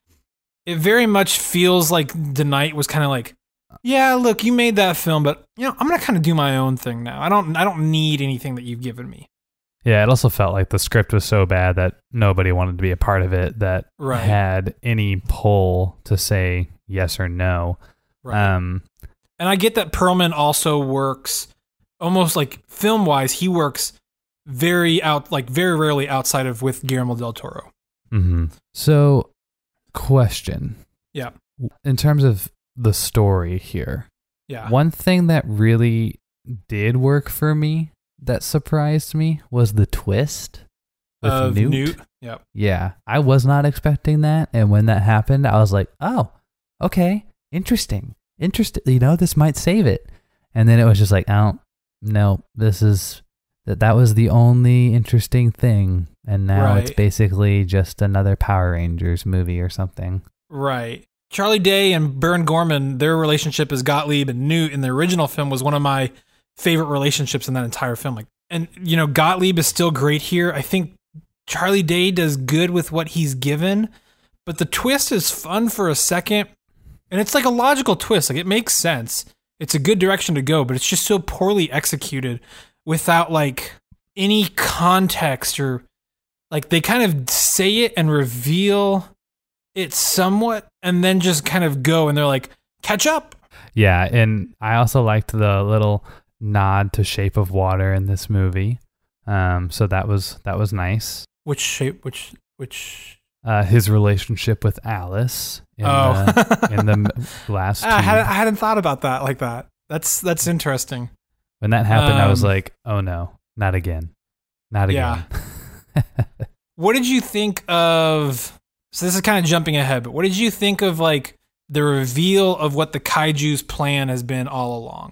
it very much feels like The Knight was kind of like, yeah, look, you made that film, but you know, I'm gonna kind of do my own thing now. I don't, I don't need anything that you've given me. Yeah, it also felt like the script was so bad that nobody wanted to be a part of it that Right. had any pull to say yes or no. Right. Um, And I get that Perlman also works almost like film wise. He works very out, like very rarely outside of with Guillermo del Toro. mhm. So, question. Yeah. In terms of the story here, Yeah. one thing that really did work for me that surprised me was the twist with Of Newt. Newt. Yep. Yeah, I was not expecting that, and when that happened, I was like, "Oh, okay, interesting, interesting. You know, this might save it." And then it was just like, "Oh, no, this is that. That was the only interesting thing, and now it's Right. basically just another Power Rangers movie or something." Right. Charlie Day and Baron Gorman, their relationship as Gottlieb and Newt in the original film was one of my favorite relationships in that entire film. Like, and you know, Gottlieb is still great here. I think Charlie Day does good with what he's given, but the twist is fun for a second, and it's like a logical twist. Like, it makes sense. It's a good direction to go, but it's just so poorly executed without like any context, or like they kind of say it and reveal it somewhat and then just kind of go, and they're like, catch up. Yeah, and I also liked the little nod to Shape of Water in this movie. Um, so that was that was nice. Which shape? Which which? Uh, his relationship with Alice in, Oh. the, in the m- last two. I hadn't, I hadn't thought about that like that. That's that's interesting. When that happened, I was Um, like, oh no, not again. Not Yeah. again. What did you think of? So this is kind of jumping ahead, but what did you think of like the reveal of what the Kaiju's plan has been all along?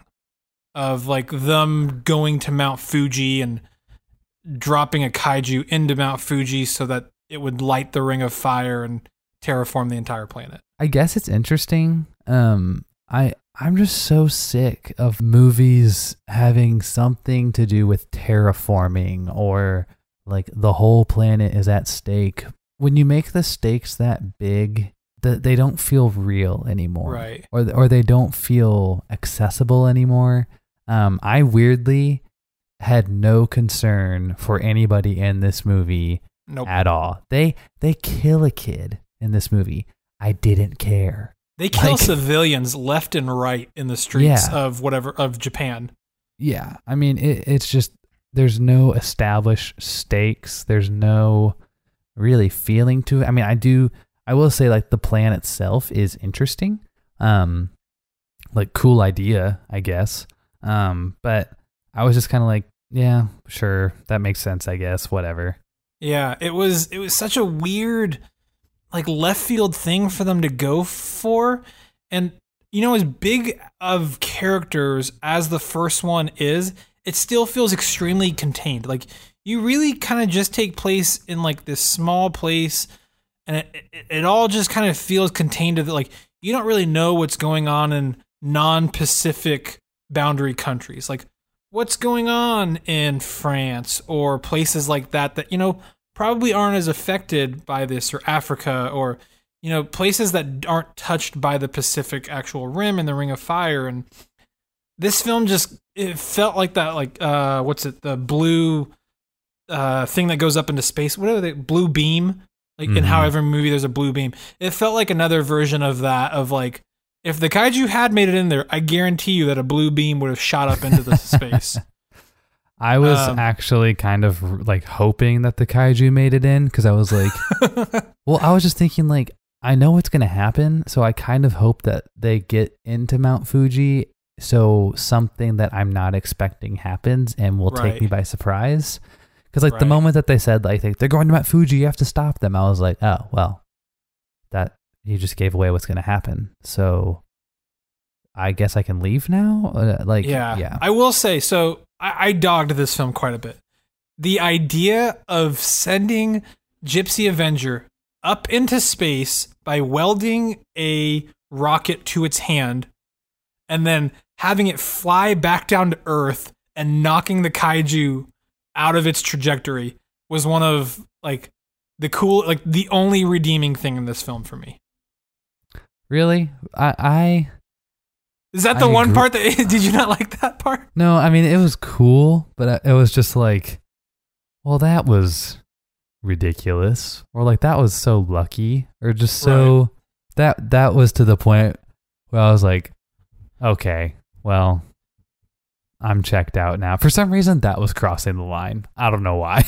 Of like them going to Mount Fuji and dropping a Kaiju into Mount Fuji so that it would light the Ring of Fire and terraform the entire planet. I guess it's interesting. Um, I I'm just so sick of movies having something to do with terraforming or like the whole planet is at stake. When you make the stakes that big, the, they don't feel real anymore. Right. Or, or they don't feel accessible anymore. Um, I weirdly had no concern for anybody in this movie nope. at all. They they kill a kid in this movie. I didn't care. They kill like, civilians left and right in the streets yeah. of whatever of Japan. Yeah, I mean it, it's just there's no established stakes. There's no really feeling to it. I mean, I do. I will say like the plan itself is interesting. Um, like cool idea, I guess. Um, but I was just kind of like, yeah, sure, that makes sense, I guess, whatever. Yeah, it was it was such a weird, like left field thing for them to go for, and you know, as big of characters as the first one is, it still feels extremely contained. Like you really kind of just take place in like this small place, and it it, it all just kind of feels contained to the, like you don't really know what's going on in non-Pacific boundary countries, like what's going on in France or places like that that you know probably aren't as affected by this, or Africa, or you know places that aren't touched by the Pacific actual rim and the Ring of Fire. And this film just it felt like that, like uh what's it, the blue uh thing that goes up into space, whatever, the blue beam, like mm-hmm. in however movie there's a blue beam. It felt like another version of that, of like, if the kaiju had made it in there, I guarantee you that a blue beam would have shot up into the space. I was um, actually kind of like hoping that the kaiju made it in, because I was like, well, I was just thinking like, I know what's going to happen, so I kind of hope that they get into Mount Fuji, so something that I'm not expecting happens and will right. take me by surprise. Because like right. the moment that they said like they're going to Mount Fuji, you have to stop them, I was like, oh well, that. You just gave away what's going to happen. So I guess I can leave now? Uh, like, yeah. yeah. I will say, so I, I dogged this film quite a bit. The idea of sending Gypsy Avenger up into space by welding a rocket to its hand and then having it fly back down to Earth and knocking the kaiju out of its trajectory was one of like the cool, like the only redeeming thing in this film for me. Really? I, I Is that the I one agree. part that did you not like that part? No, I mean it was cool, but it was just like, well, that was ridiculous, or like that was so lucky, or just so right. that that was to the point where I was like, okay, well, I'm checked out now. For some reason, that was crossing the line. I don't know why.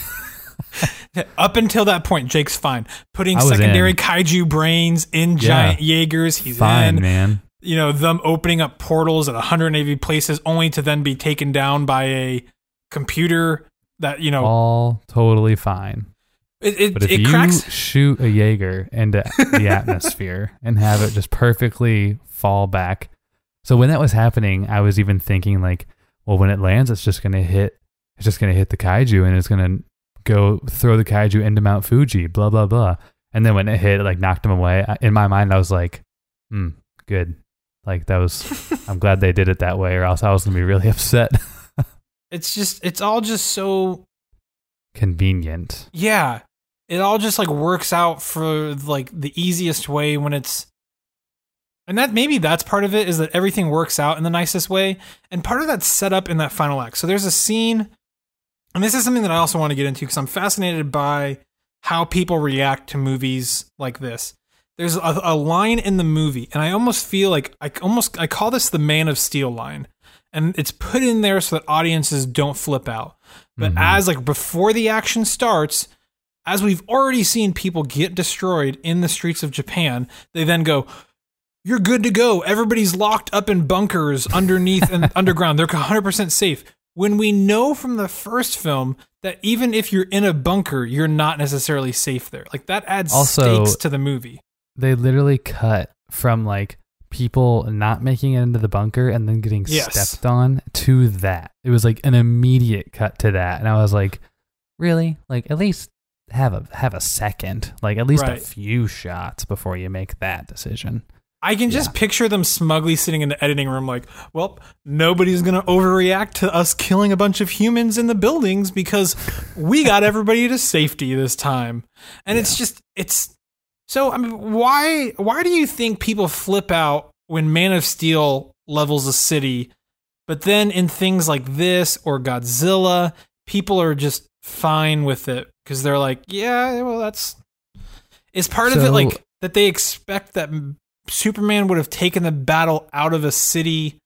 Up until that point, Jake's fine. Putting secondary in. kaiju brains in giant yeah. Jaegers, he's fine, in. man. You know, them opening up portals at one hundred eighty places only to then be taken down by a computer that, you know. All totally fine. It, it, but if it you cracks. shoot a Jaeger into the atmosphere and have it just perfectly fall back. So when that was happening, I was even thinking like, well, when it lands, it's just going to hit, it's just going to hit the kaiju and it's going to go throw the kaiju into Mount Fuji, blah, blah, blah. And then when it hit, it like knocked him away. In my mind, I was like, hmm, good. Like that was, I'm glad they did it that way, or else I was going to be really upset. It's just, it's all just so convenient. Yeah. It all just like works out for like the easiest way when it's, and that maybe that's part of it, is that everything works out in the nicest way. And part of that's set up in that final act. So there's a scene, and this is something that I also want to get into because I'm fascinated by how people react to movies like this. There's a, a line in the movie, and I almost feel like I almost I call this the Man of Steel line, and it's put in there so that audiences don't flip out. But mm-hmm. as like before the action starts, as we've already seen people get destroyed in the streets of Japan, they then go, "You're good to go. Everybody's locked up in bunkers underneath and underground. They're one hundred percent safe." When we know from the first film that even if you're in a bunker, you're not necessarily safe there. Like that adds also, stakes to the movie. They literally cut from like people not making it into the bunker and then getting yes. stepped on to that. It was like an immediate cut to that. And I was like, really? Like at least have a have a second, like at least right. a few shots before you make that decision. I can just yeah. picture them smugly sitting in the editing room like, well, nobody's going to overreact to us killing a bunch of humans in the buildings because we got everybody to safety this time. And yeah. it's just, it's, So, I mean, why why do you think people flip out when Man of Steel levels a city, but then in things like this or Godzilla, people are just fine with it because they're like, yeah, well, that's... Is part so, of it like that they expect that Superman would have taken the battle out of a city?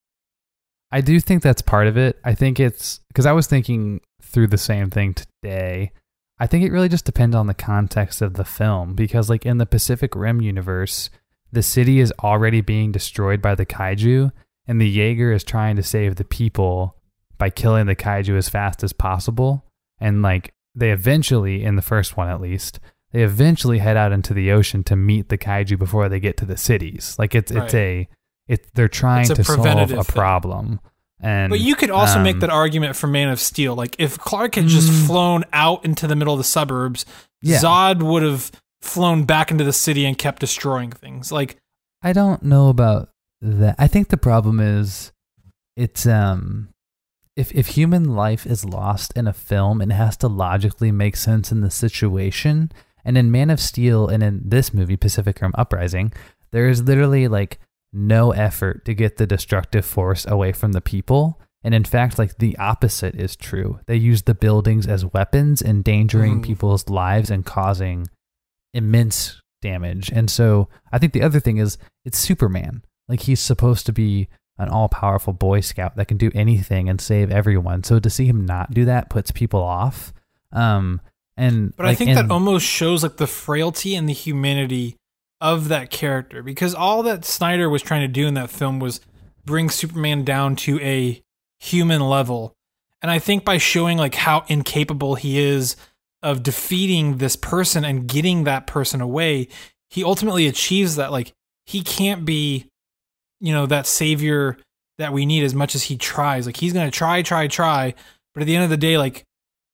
I do think that's part of it. I think it's... Because I was thinking through the same thing today. I think it really just depends on the context of the film, because like in the Pacific Rim universe, the city is already being destroyed by the kaiju, and the Jaeger is trying to save the people by killing the kaiju as fast as possible. And like they eventually, in the first one at least, they eventually head out into the ocean to meet the kaiju before they get to the cities. Like it's right. it's a it they're trying to solve a problem. And, but you could also um, make that argument for Man of Steel. Like, if Clark had just mm, flown out into the middle of the suburbs, yeah. Zod would have flown back into the city and kept destroying things. Like, I don't know about that. I think the problem is, it's um, if if human life is lost in a film, it has to logically make sense in the situation. And in Man of Steel and in this movie, Pacific Rim Uprising, there is literally like no effort to get the destructive force away from the people. And in fact, like the opposite is true. They use the buildings as weapons, endangering mm. people's lives and causing immense damage. And so I think the other thing is it's Superman. Like he's supposed to be an all-powerful Boy Scout that can do anything and save everyone. So to see him not do that puts people off. Um, and But like, I think and, that almost shows like the frailty and the humanity of that character, because all that Snyder was trying to do in that film was bring Superman down to a human level. And I think by showing like how incapable he is of defeating this person and getting that person away, he ultimately achieves that. Like he can't be, you know, that savior that we need as much as he tries. Like he's going to try, try, try. But at the end of the day, like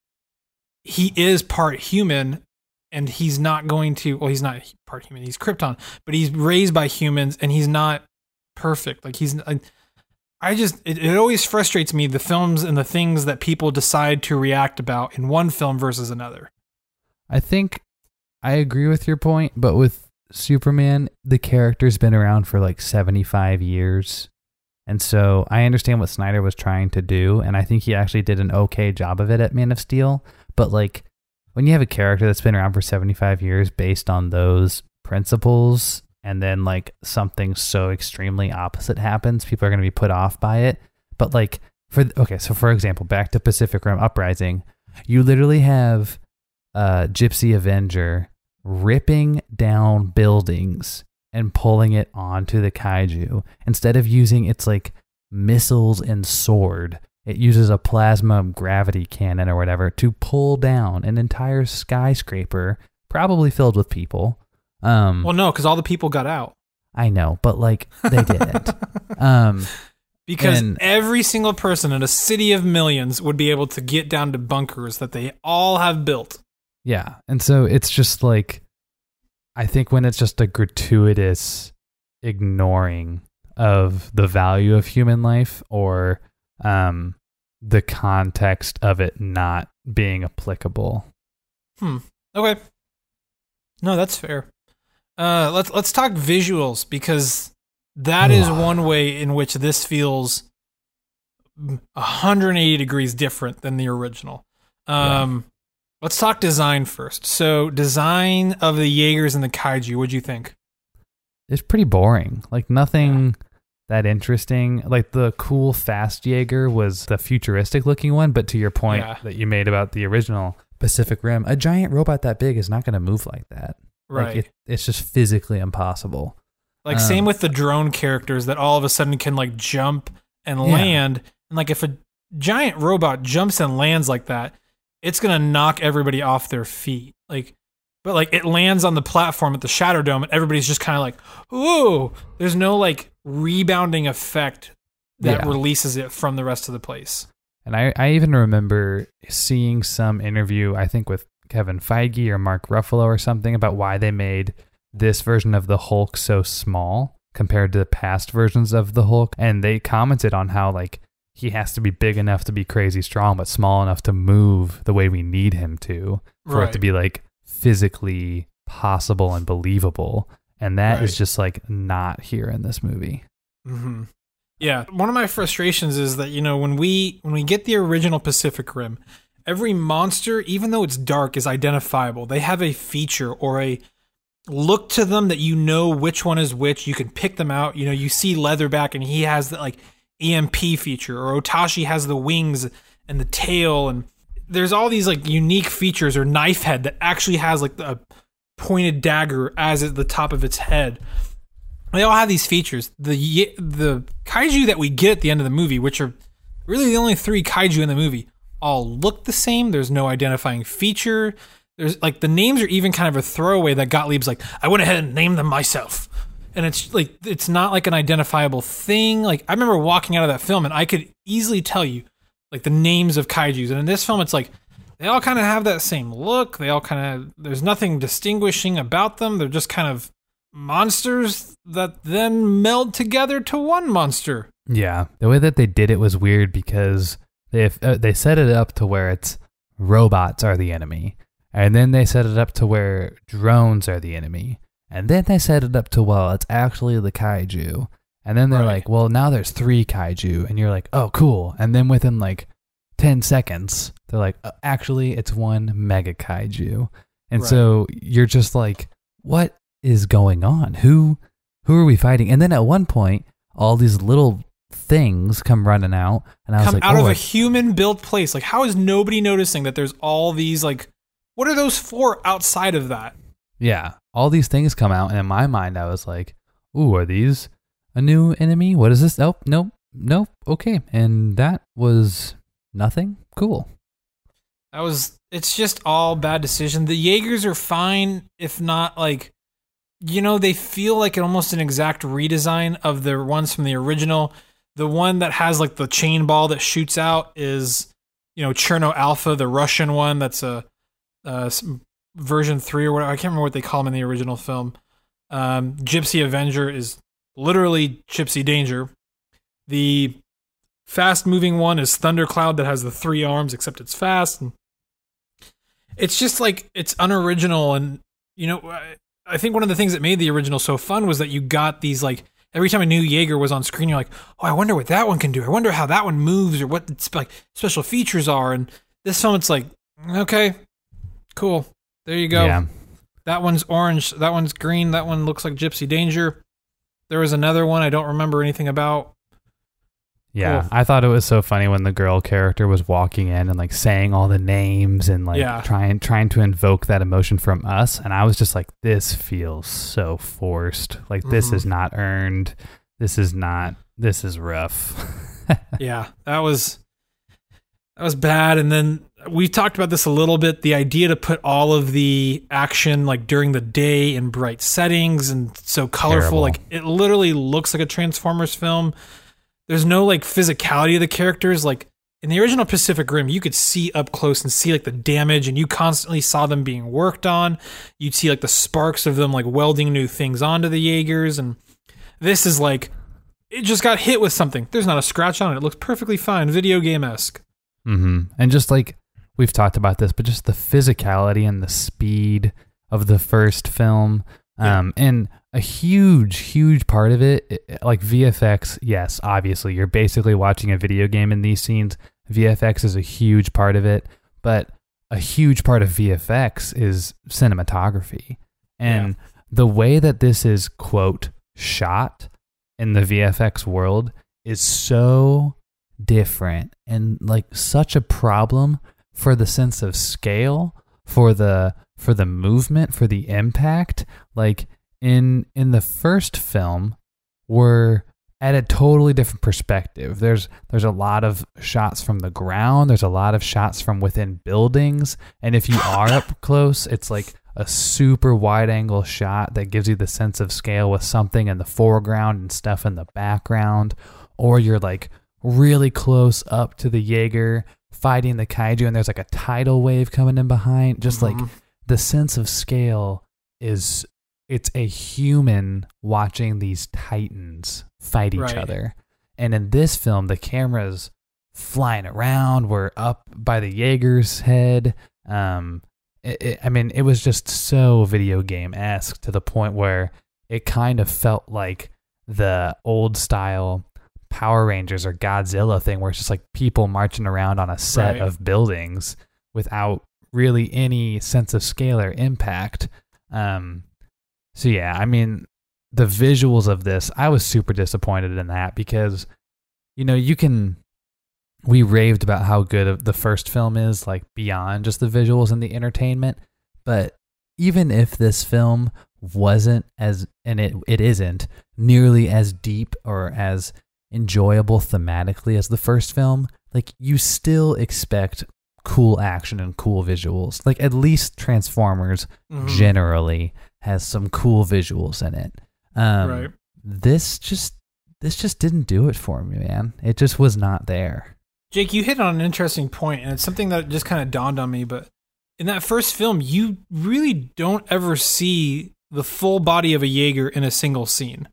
he is part human. And he's not going to, well, he's not part human, he's Krypton, but he's raised by humans and he's not perfect. Like he's, I, I just, it, it always frustrates me, the films and the things that people decide to react about in one film versus another. I think I agree with your point, but with Superman, the character's been around for like seventy-five years. And so I understand what Snyder was trying to do. And I think he actually did an okay job of it at Man of Steel. But like, when you have a character that's been around for seventy-five years based on those principles, and then like something so extremely opposite happens, people are going to be put off by it. But like, for okay, so for example, back to Pacific Rim Uprising, you literally have uh, Gypsy Avenger ripping down buildings and pulling it onto the kaiju. Instead of using its like missiles and sword, it uses a plasma gravity cannon or whatever to pull down an entire skyscraper, probably filled with people. Um, well, no, because all the people got out. I know, but like they didn't. um, because and, every single person in a city of millions would be able to get down to bunkers that they all have built. Yeah, and so it's just like, I think when it's just a gratuitous ignoring of the value of human life, or um, the context of it not being applicable. Hmm. Okay. No, that's fair. Uh, let's let's talk visuals, because that is one way in which this feels one hundred eighty degrees different than the original. Um, yeah. Let's talk design first. So, design of the Jaegers and the kaiju. What'd you think? It's pretty boring. Like nothing. Yeah. That interesting. Like the cool fast Jaeger was the futuristic looking one, but to your point yeah. that you made about the original Pacific Rim, a giant robot that big is not going to move like that. Right. Like it, it's just physically impossible. Like um, same with the drone characters that all of a sudden can like jump and yeah. land. And like if a giant robot jumps and lands like that, it's going to knock everybody off their feet. Like, but like it lands on the platform at the Shadow Dome and everybody's just kind of like, ooh, there's no like rebounding effect that yeah. releases it from the rest of the place. And I, I even remember seeing some interview, I think with Kevin Feige or Mark Ruffalo or something, about why they made this version of the Hulk so small compared to the past versions of the Hulk. And they commented on how like he has to be big enough to be crazy strong, but small enough to move the way we need him to, for right. it to be like physically possible and believable. And that Right. is just like not here in this movie. Mm-hmm. Yeah, one of my frustrations is that, you know, when we when we get the original Pacific Rim, every monster, even though it's dark, is identifiable. They have a feature or a look to them that you know which one is which. You can pick them out. You know, you see Leatherback and he has the like E M P feature, or Otashi has the wings and the tail, and there's all these like unique features, or Knifehead that actually has like a pointed dagger as at the top of its head. They all have these features. The the kaiju that we get at the end of the movie, which are really the only three kaiju in the movie, all look the same. There's no identifying feature. There's like the names are even kind of a throwaway that Gottlieb's like, I went ahead and named them myself. And it's like, it's not like an identifiable thing. Like I remember walking out of that film and I could easily tell you like the names of kaijus. And in this film, it's like, they all kind of have that same look. They all kind of, there's nothing distinguishing about them. They're just kind of monsters that then meld together to one monster. Yeah, the way that they did it was weird because they uh, they set it up to where it's robots are the enemy, and then they set it up to where drones are the enemy, and then they set it up to, well, it's actually the kaiju, and then they're Right. like, well, now there's three kaiju, and you're like, oh, cool, and then within like ten seconds, they're like, uh, actually, it's one mega kaiju, and Right. so you're just like, what is going on? Who who are we fighting? And then at one point, all these little things come running out, and I was Come like, out oh, of I- a human built place. Like, how is nobody noticing that there's all these, like, what are those for outside of that? yeah, all these things come out, and in my mind, I was like, ooh, are these a new enemy? What is this? Nope, nope, nope. Okay, and that was nothing. Cool. That was, it's just all bad decision. The Jaegers are fine, if not like, you know, they feel like almost an exact redesign of the ones from the original. The one that has like the chain ball that shoots out is, you know, Cherno Alpha, the Russian one. That's a, a version three or whatever. I can't remember what they call them in the original film. Um, Gypsy Avenger is literally Gypsy Danger. The fast moving one is Thundercloud that has the three arms, except it's fast. And it's just like, it's unoriginal. And, you know, I, I think one of the things that made the original so fun was that you got these, like, every time a new Jaeger was on screen, you're like, oh, I wonder what that one can do. I wonder how that one moves or what its like special features are. And this film, it's like, okay, cool. There you go. Yeah. That one's orange. That one's green. That one looks like Gypsy Danger. There was another one I don't remember anything about. Yeah, Cool. I thought it was so funny when the girl character was walking in and like saying all the names and like Yeah. trying trying to invoke that emotion from us, and I was just like, this feels so forced. Like this Mhm. is not earned. This is not. This is rough. Yeah, that was that was bad. And then we talked about this a little bit. The idea to put all of the action like during the day in bright settings and so colorful, Terrible. like it literally looks like a Transformers film. There's no like physicality of the characters. Like in the original Pacific Rim, you could see up close and see like the damage, and you constantly saw them being worked on. You'd see like the sparks of them like welding new things onto the Jaegers, and this is like it just got hit with something. There's not a scratch on it. It looks perfectly fine, video game-esque. Mm-hmm. And just like we've talked about this, but just the physicality and the speed of the first film, um, and a huge, huge part of it, it, like V F X. Yes, obviously, you're basically watching a video game in these scenes. V F X is a huge part of it, but a huge part of V F X is cinematography, and the way that this is quote shot in the V F X world is so different and like such a problem for the sense of scale, for the for the movement, for the impact. Like in in the first film, we're at a totally different perspective. There's there's a lot of shots from the ground, there's a lot of shots from within buildings, and if you are up close, it's like a super wide angle shot that gives you the sense of scale with something in the foreground and stuff in the background, or you're like really close up to the Jaeger fighting the kaiju and there's like a tidal wave coming in behind. Just Mhm. like the sense of scale is, it's a human watching these titans fight each Right. other. And in this film, the camera's flying around. We're up by the Jaeger's head. Um, it, it, I mean, it was just so video game-esque to the point where it kind of felt like the old style Power Rangers or Godzilla thing, where it's just like people marching around on a set Right. of buildings without really any sense of scale or impact. Um, so yeah, I mean, the visuals of this, I was super disappointed in that because, you know, you can, we raved about how good the first film is, like beyond just the visuals and the entertainment. But even if this film wasn't as, and it, it isn't nearly as deep or as enjoyable thematically as the first film, like you still expect cool action and cool visuals. Like at least Transformers Mhm. generally has some cool visuals in it. Um, Right. This just this just didn't do it for me, man. It just was not there. Jake, you hit on an interesting point, and it's something that just kind of dawned on me. But in that first film, you really don't ever see the full body of a Jaeger in a single scene.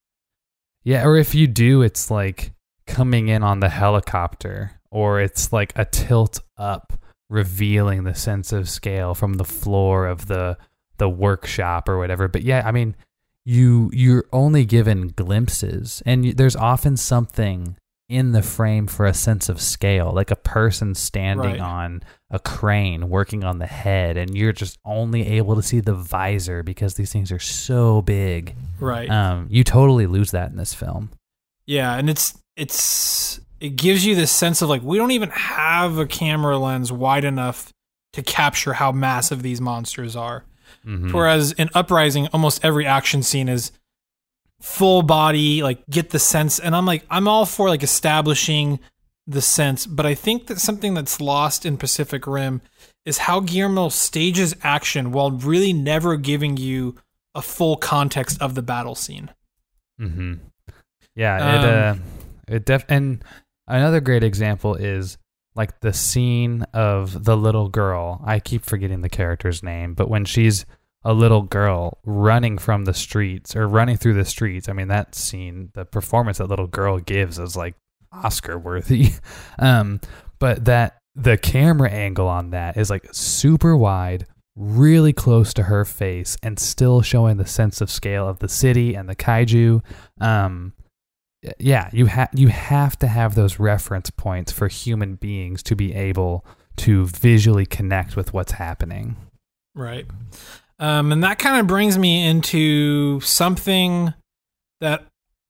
Yeah, or if you do, it's like coming in on the helicopter, or it's like a tilt up, revealing the sense of scale from the floor of the the workshop or whatever. But yeah, I mean, you you're only given glimpses, and you, there's often something in the frame for a sense of scale, like a person standing Right. on a crane working on the head, and you're just only able to see the visor because these things are so big. Right. Um, you totally lose that in this film. Yeah, and it's it's it gives you this sense of like we don't even have a camera lens wide enough to capture how massive these monsters are. Mhm. Whereas in Uprising, almost every action scene is full body, like get the sense. And I'm like, I'm all for like establishing the sense, but I think that something that's lost in Pacific Rim is how Guillermo stages action while really never giving you a full context of the battle scene. Mm-hmm. Yeah, it uh, Um, it def and another great example is like the scene of the little girl. I keep forgetting the character's name, but when she's a little girl running from the streets or running through the streets, I mean that scene, the performance that little girl gives is like Oscar worthy. um, but that the camera angle on that is like super wide, really close to her face, and still showing the sense of scale of the city and the kaiju. Um, yeah, you have you have to have those reference points for human beings to be able to visually connect with what's happening. Right. Um, and that kind of brings me into something that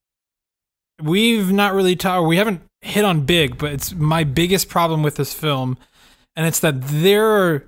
we've not really talked, we haven't hit on big, but it's my biggest problem with this film. And it's that there are,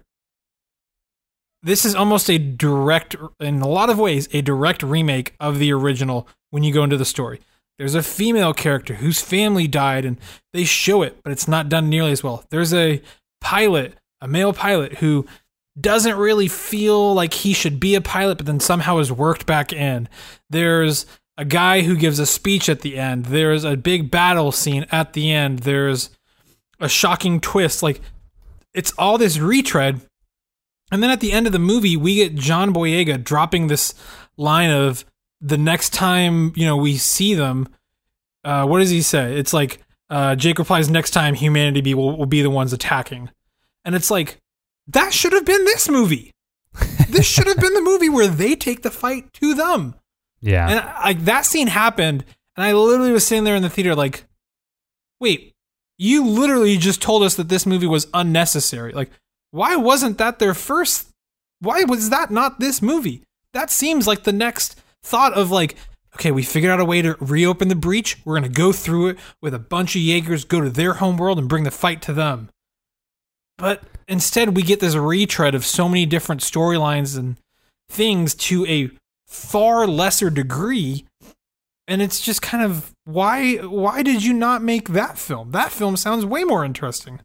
this is almost a direct, in a lot of ways, a direct remake of the original when you go into the story. There's a female character whose family died and they show it, but it's not done nearly as well. There's a pilot, a male pilot who doesn't really feel like he should be a pilot, but then somehow is worked back in. There's a guy who gives a speech at the end. There's a big battle scene at the end. There's a shocking twist. Like, it's all this retread. And then at the end of the movie, we get John Boyega dropping this line of, the next time, you know, we see them, uh, what does he say? It's like, uh, Jake replies, next time humanity be, will, will be the ones attacking. And it's like, that should have been this movie. This should have been the movie where they take the fight to them. Yeah. And like that scene happened, and I literally was sitting there in the theater like, wait, you literally just told us that this movie was unnecessary. Like, why wasn't that their first? Why was that not this movie? That seems like the next thought of like, okay, we figured out a way to reopen the breach. We're going to go through it with a bunch of Jaegers, go to their home world and bring the fight to them. But instead we get this retread of so many different storylines and things to a far lesser degree. And it's just kind of, why, why did you not make that film? That film sounds way more interesting.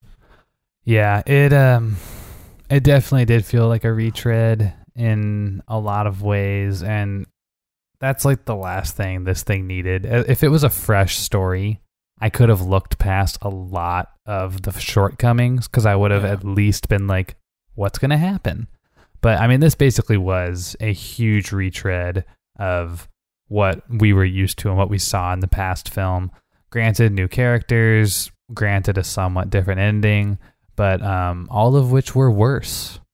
Yeah, it um it definitely did feel like a retread in a lot of ways, and that's like the last thing this thing needed. If it was a fresh story, I could have looked past a lot of the shortcomings because I would have Yeah. at least been like, what's going to happen? But I mean, this basically was a huge retread of what we were used to and what we saw in the past film. Granted, new characters, granted a somewhat different ending, but um, all of which were worse.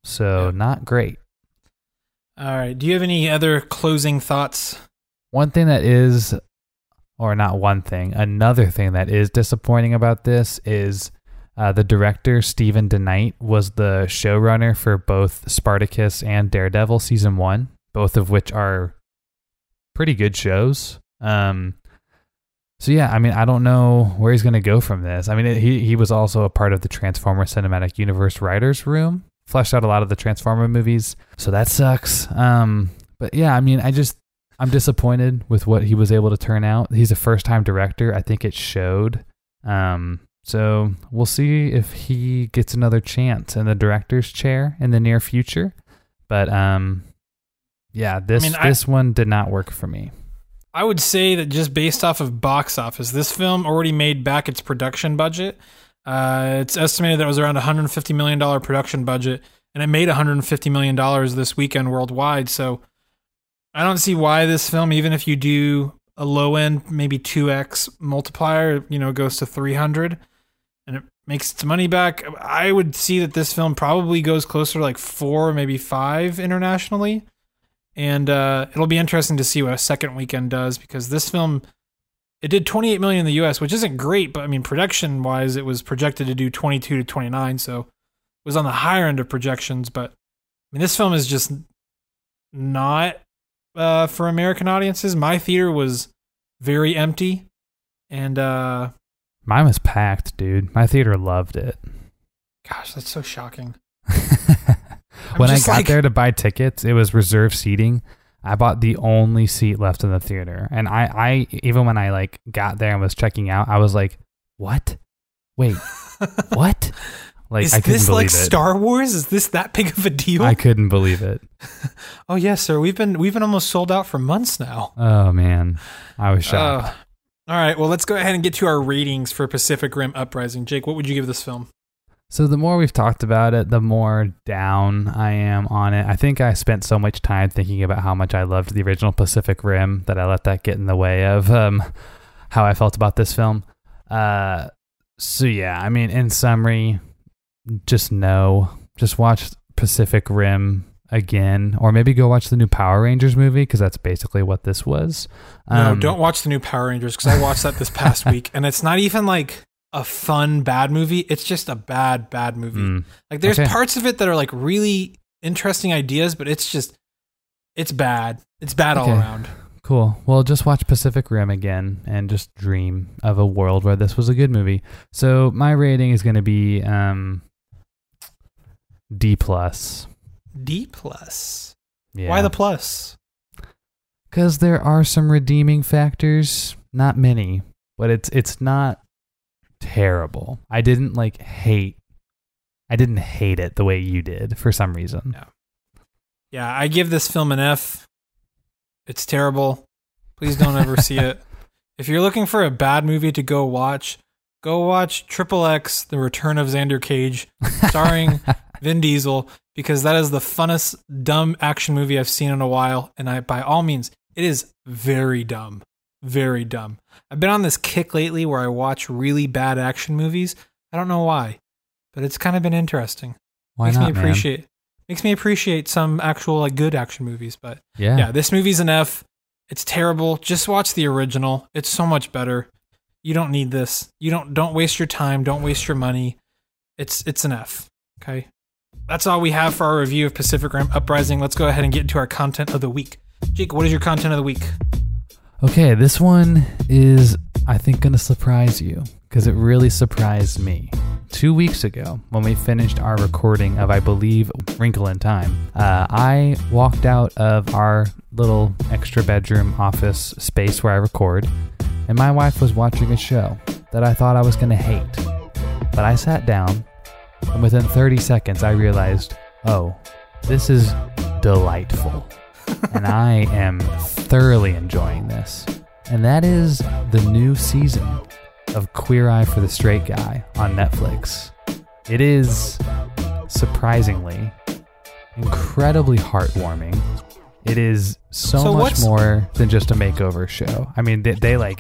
So Yeah. not great. All right. Do you have any other closing thoughts? One thing that is, or not one thing, another thing that is disappointing about this is uh, the director, Stephen DeKnight, was the showrunner for both Spartacus and Daredevil season one, both of which are pretty good shows. Um, so yeah, I mean, I don't know where he's going to go from this. I mean, it, he, he was also a part of the Transformer Cinematic Universe writers room, fleshed out a lot of the Transformer movies. So that sucks. Um, but yeah, I mean, I just, I'm disappointed with what he was able to turn out. He's a first-time director. I think it showed. Um, so we'll see if he gets another chance in the director's chair in the near future. But um, yeah, this I mean, I- this one did not work for me. I would say that just based off of box office, this film already made back its production budget. Uh, it's estimated that it was around a one hundred fifty million dollars production budget, and it made one hundred fifty million dollars this weekend worldwide. So I don't see why this film, even if you do a low end, maybe two X multiplier, you know, goes to three hundred and it makes its money back. I would see that this film probably goes closer to like four, maybe five internationally. And uh, it'll be interesting to see what a second weekend does, because this film, it did twenty-eight million in the U S, which isn't great, but I mean, production wise, it was projected to do twenty-two to twenty-nine. So it was on the higher end of projections. But I mean, this film is just not uh, for American audiences. My theater was very empty, and uh, Mine was packed, dude. My theater loved it. gosh, that's so shocking. When I just got like- there to buy tickets, it was reserved seating. I bought the only seat left in the theater. And I, I even when I like got there and was checking out, I was like, what? Wait, what? Like, Is I couldn't this believe like it. Star Wars? Is this that big of a deal? I couldn't believe it. Oh yes, sir. We've been we've been almost sold out for months now. Oh man, I was shocked. Uh, all right, well, let's go ahead and get to our ratings for Pacific Rim Uprising. Jake, what would you give this film? So the more we've talked about it, the more down I am on it. I think I spent so much time thinking about how much I loved the original Pacific Rim that I let that get in the way of um, how I felt about this film. Uh, so yeah, I mean, in summary, just no. Just watch Pacific Rim again, or maybe go watch the new Power Rangers movie, because that's basically what this was. No, Um, don't watch the new Power Rangers, because I watched that this past week, and it's not even like a fun bad movie. It's just a bad bad movie. Mm, Like there's okay. parts of it that are like really interesting ideas, but it's just it's bad. It's bad all Okay. around. Cool. Well, just watch Pacific Rim again and just dream of a world where this was a good movie. So my rating is going to be um, D plus. D plus. Yeah. Why the plus? Because there are some redeeming factors. Not many, but it's it's not terrible. I didn't like hate. I didn't hate it the way you did for some reason. No. Yeah, I give this film an F. It's terrible. Please don't ever see it. If you're looking for a bad movie to go watch, go watch Triple X: The Return of Xander Cage, starring Vin Diesel, because that is the funnest dumb action movie I've seen in a while, and I by all means, it is very dumb. Very dumb. I've been on this kick lately where I watch really bad action movies. I don't know why, but it's kind of been interesting. Why makes not, me man? appreciate makes me appreciate some actual like good action movies. But Yeah. yeah, this movie's an F. It's terrible. Just watch the original. It's so much better. You don't need this. You don't don't waste your time. Don't waste your money. It's it's an F. Okay. That's all we have for our review of Pacific Rim Uprising. Let's go ahead and get into our content of the week. Jake, what is your content of the week? Okay, this one is, I think, going to surprise you, because it really surprised me. Two weeks ago, when we finished our recording of, I believe, Wrinkle in Time, uh, I walked out of our little extra bedroom office space where I record, and my wife was watching a show that I thought I was going to hate. But I sat down, and within thirty seconds, I realized, oh, this is delightful. And I am thoroughly enjoying this. And that is the new season of Queer Eye for the Straight Guy on Netflix. It is surprisingly incredibly heartwarming. It is so, So much what's- more than just a makeover show. I mean, they, they like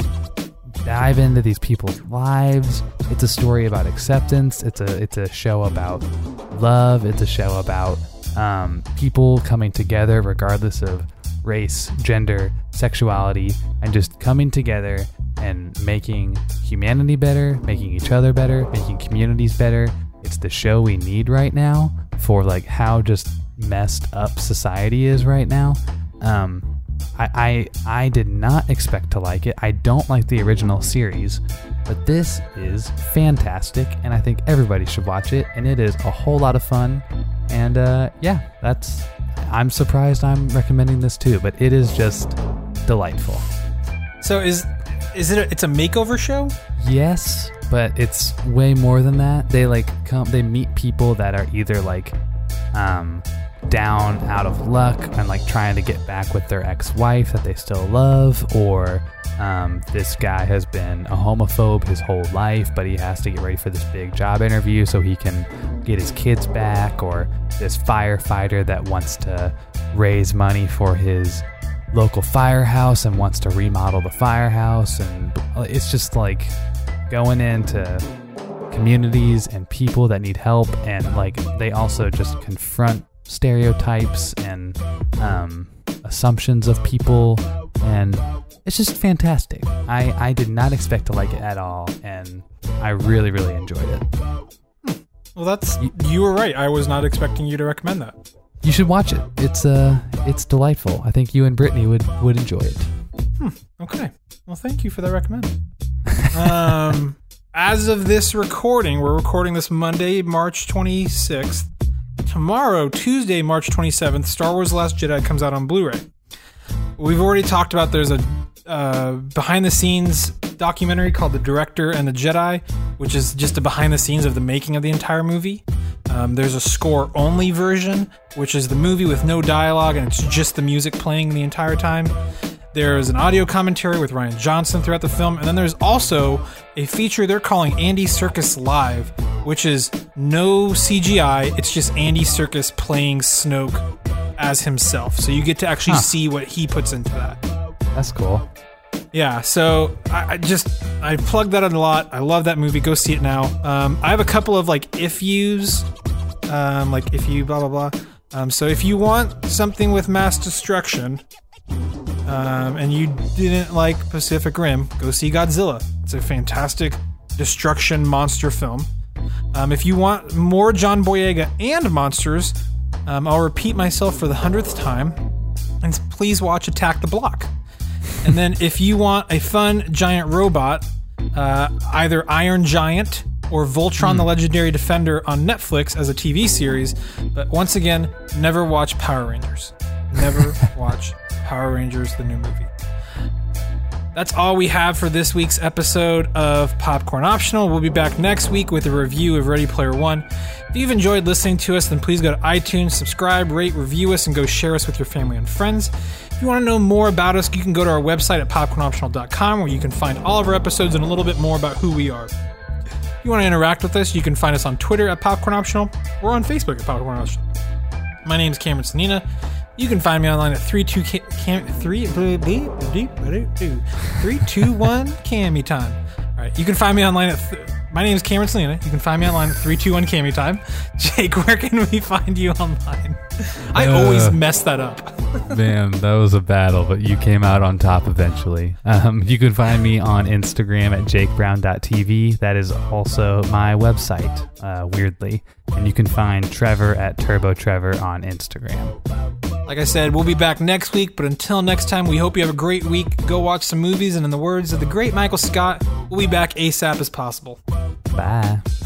dive into these people's lives. It's a story about acceptance. It's a it's a show about love. It's a show about um, people coming together regardless of race, gender, sexuality, and just coming together and making humanity better, making each other better, making communities better. It's the show we need right now for like how just messed up society is right now. Um, I, I I did not expect to like it. I don't like the original series, but this is fantastic, and I think everybody should watch it. And it is a whole lot of fun. And uh, yeah, that's. I'm surprised I'm recommending this too, but it is just delightful. So is is it? A, it's a makeover show? Yes, but it's way more than that. They like come. They meet people that are either like. Um, down out of luck and like trying to get back with their ex-wife that they still love, or um, this guy has been a homophobe his whole life, but he has to get ready for this big job interview so he can get his kids back, or this firefighter that wants to raise money for his local firehouse and wants to remodel the firehouse, and it's just like going into communities and people that need help, and like they also just confront stereotypes and um, assumptions of people, and it's just fantastic. I, I did not expect to like it at all, and I really, really enjoyed it. Hmm. Well, that's you, you were right. I was not expecting you to recommend that. You should watch it. It's uh, it's delightful. I think you and Brittany would, would enjoy it. Hmm. Okay. Well, thank you for that recommendation. um, as of this recording, we're recording this Monday, March twenty-sixth. Tomorrow, Tuesday, March twenty-seventh, Star Wars The Last Jedi comes out on Blu-ray. We've already talked about there's a uh, behind-the-scenes documentary called The Director and the Jedi, which is just a behind-the-scenes of the making of the entire movie. Um, there's a score-only version, which is the movie with no dialogue, and it's just the music playing the entire time. There's an audio commentary with Rian Johnson throughout the film, and then there's also a feature they're calling Andy Serkis Live, which is no C G I, it's just Andy Serkis playing Snoke as himself. So you get to actually huh. see what he puts into that. That's cool. Yeah, so I, I just, I plugged that in a lot. I love that movie. Go see it now. Um, I have a couple of like if yous, um, like if you blah, blah, blah. Um, so if you want something with mass destruction, um, and you didn't like Pacific Rim, go see Godzilla. It's a fantastic destruction monster film. Um, if you want more John Boyega and monsters, um, I'll repeat myself for the hundredth time, and please watch Attack the Block. And then if you want a fun giant robot, uh, either Iron Giant or Voltron mm. the Legendary Defender on Netflix as a T V series. But once again, never watch Power Rangers. Never watch Power Rangers, the new movie. That's all we have for this week's episode of Popcorn Optional. We'll be back next week with a review of Ready Player One. If you've enjoyed listening to us, then please go to iTunes, subscribe, rate, review us, and go share us with your family and friends. If you want to know more about us, you can go to our website at popcorn optional dot com, where you can find all of our episodes and a little bit more about who we are. If you want to interact with us, you can find us on Twitter at Popcorn Optional or on Facebook at Popcorn Optional. My name is Cameron Sanina. You can find me online at three two cam three three two one Cammy Time. All right, you can find me online at. Th- my name is Cameron Selena. You can find me online at three two one Cammy Time. Jake, where can we find you online? I uh, always mess that up. Man, that was a battle, but you came out on top eventually. Um, you can find me on Instagram at jake brown dot t v. That is also my website, uh, weirdly. And you can find Trevor at Turbo Trevor on Instagram. Like I said, we'll be back next week, but until next time, we hope you have a great week. Go watch some movies, and in the words of the great Michael Scott, we'll be back ASAP as possible. Bye.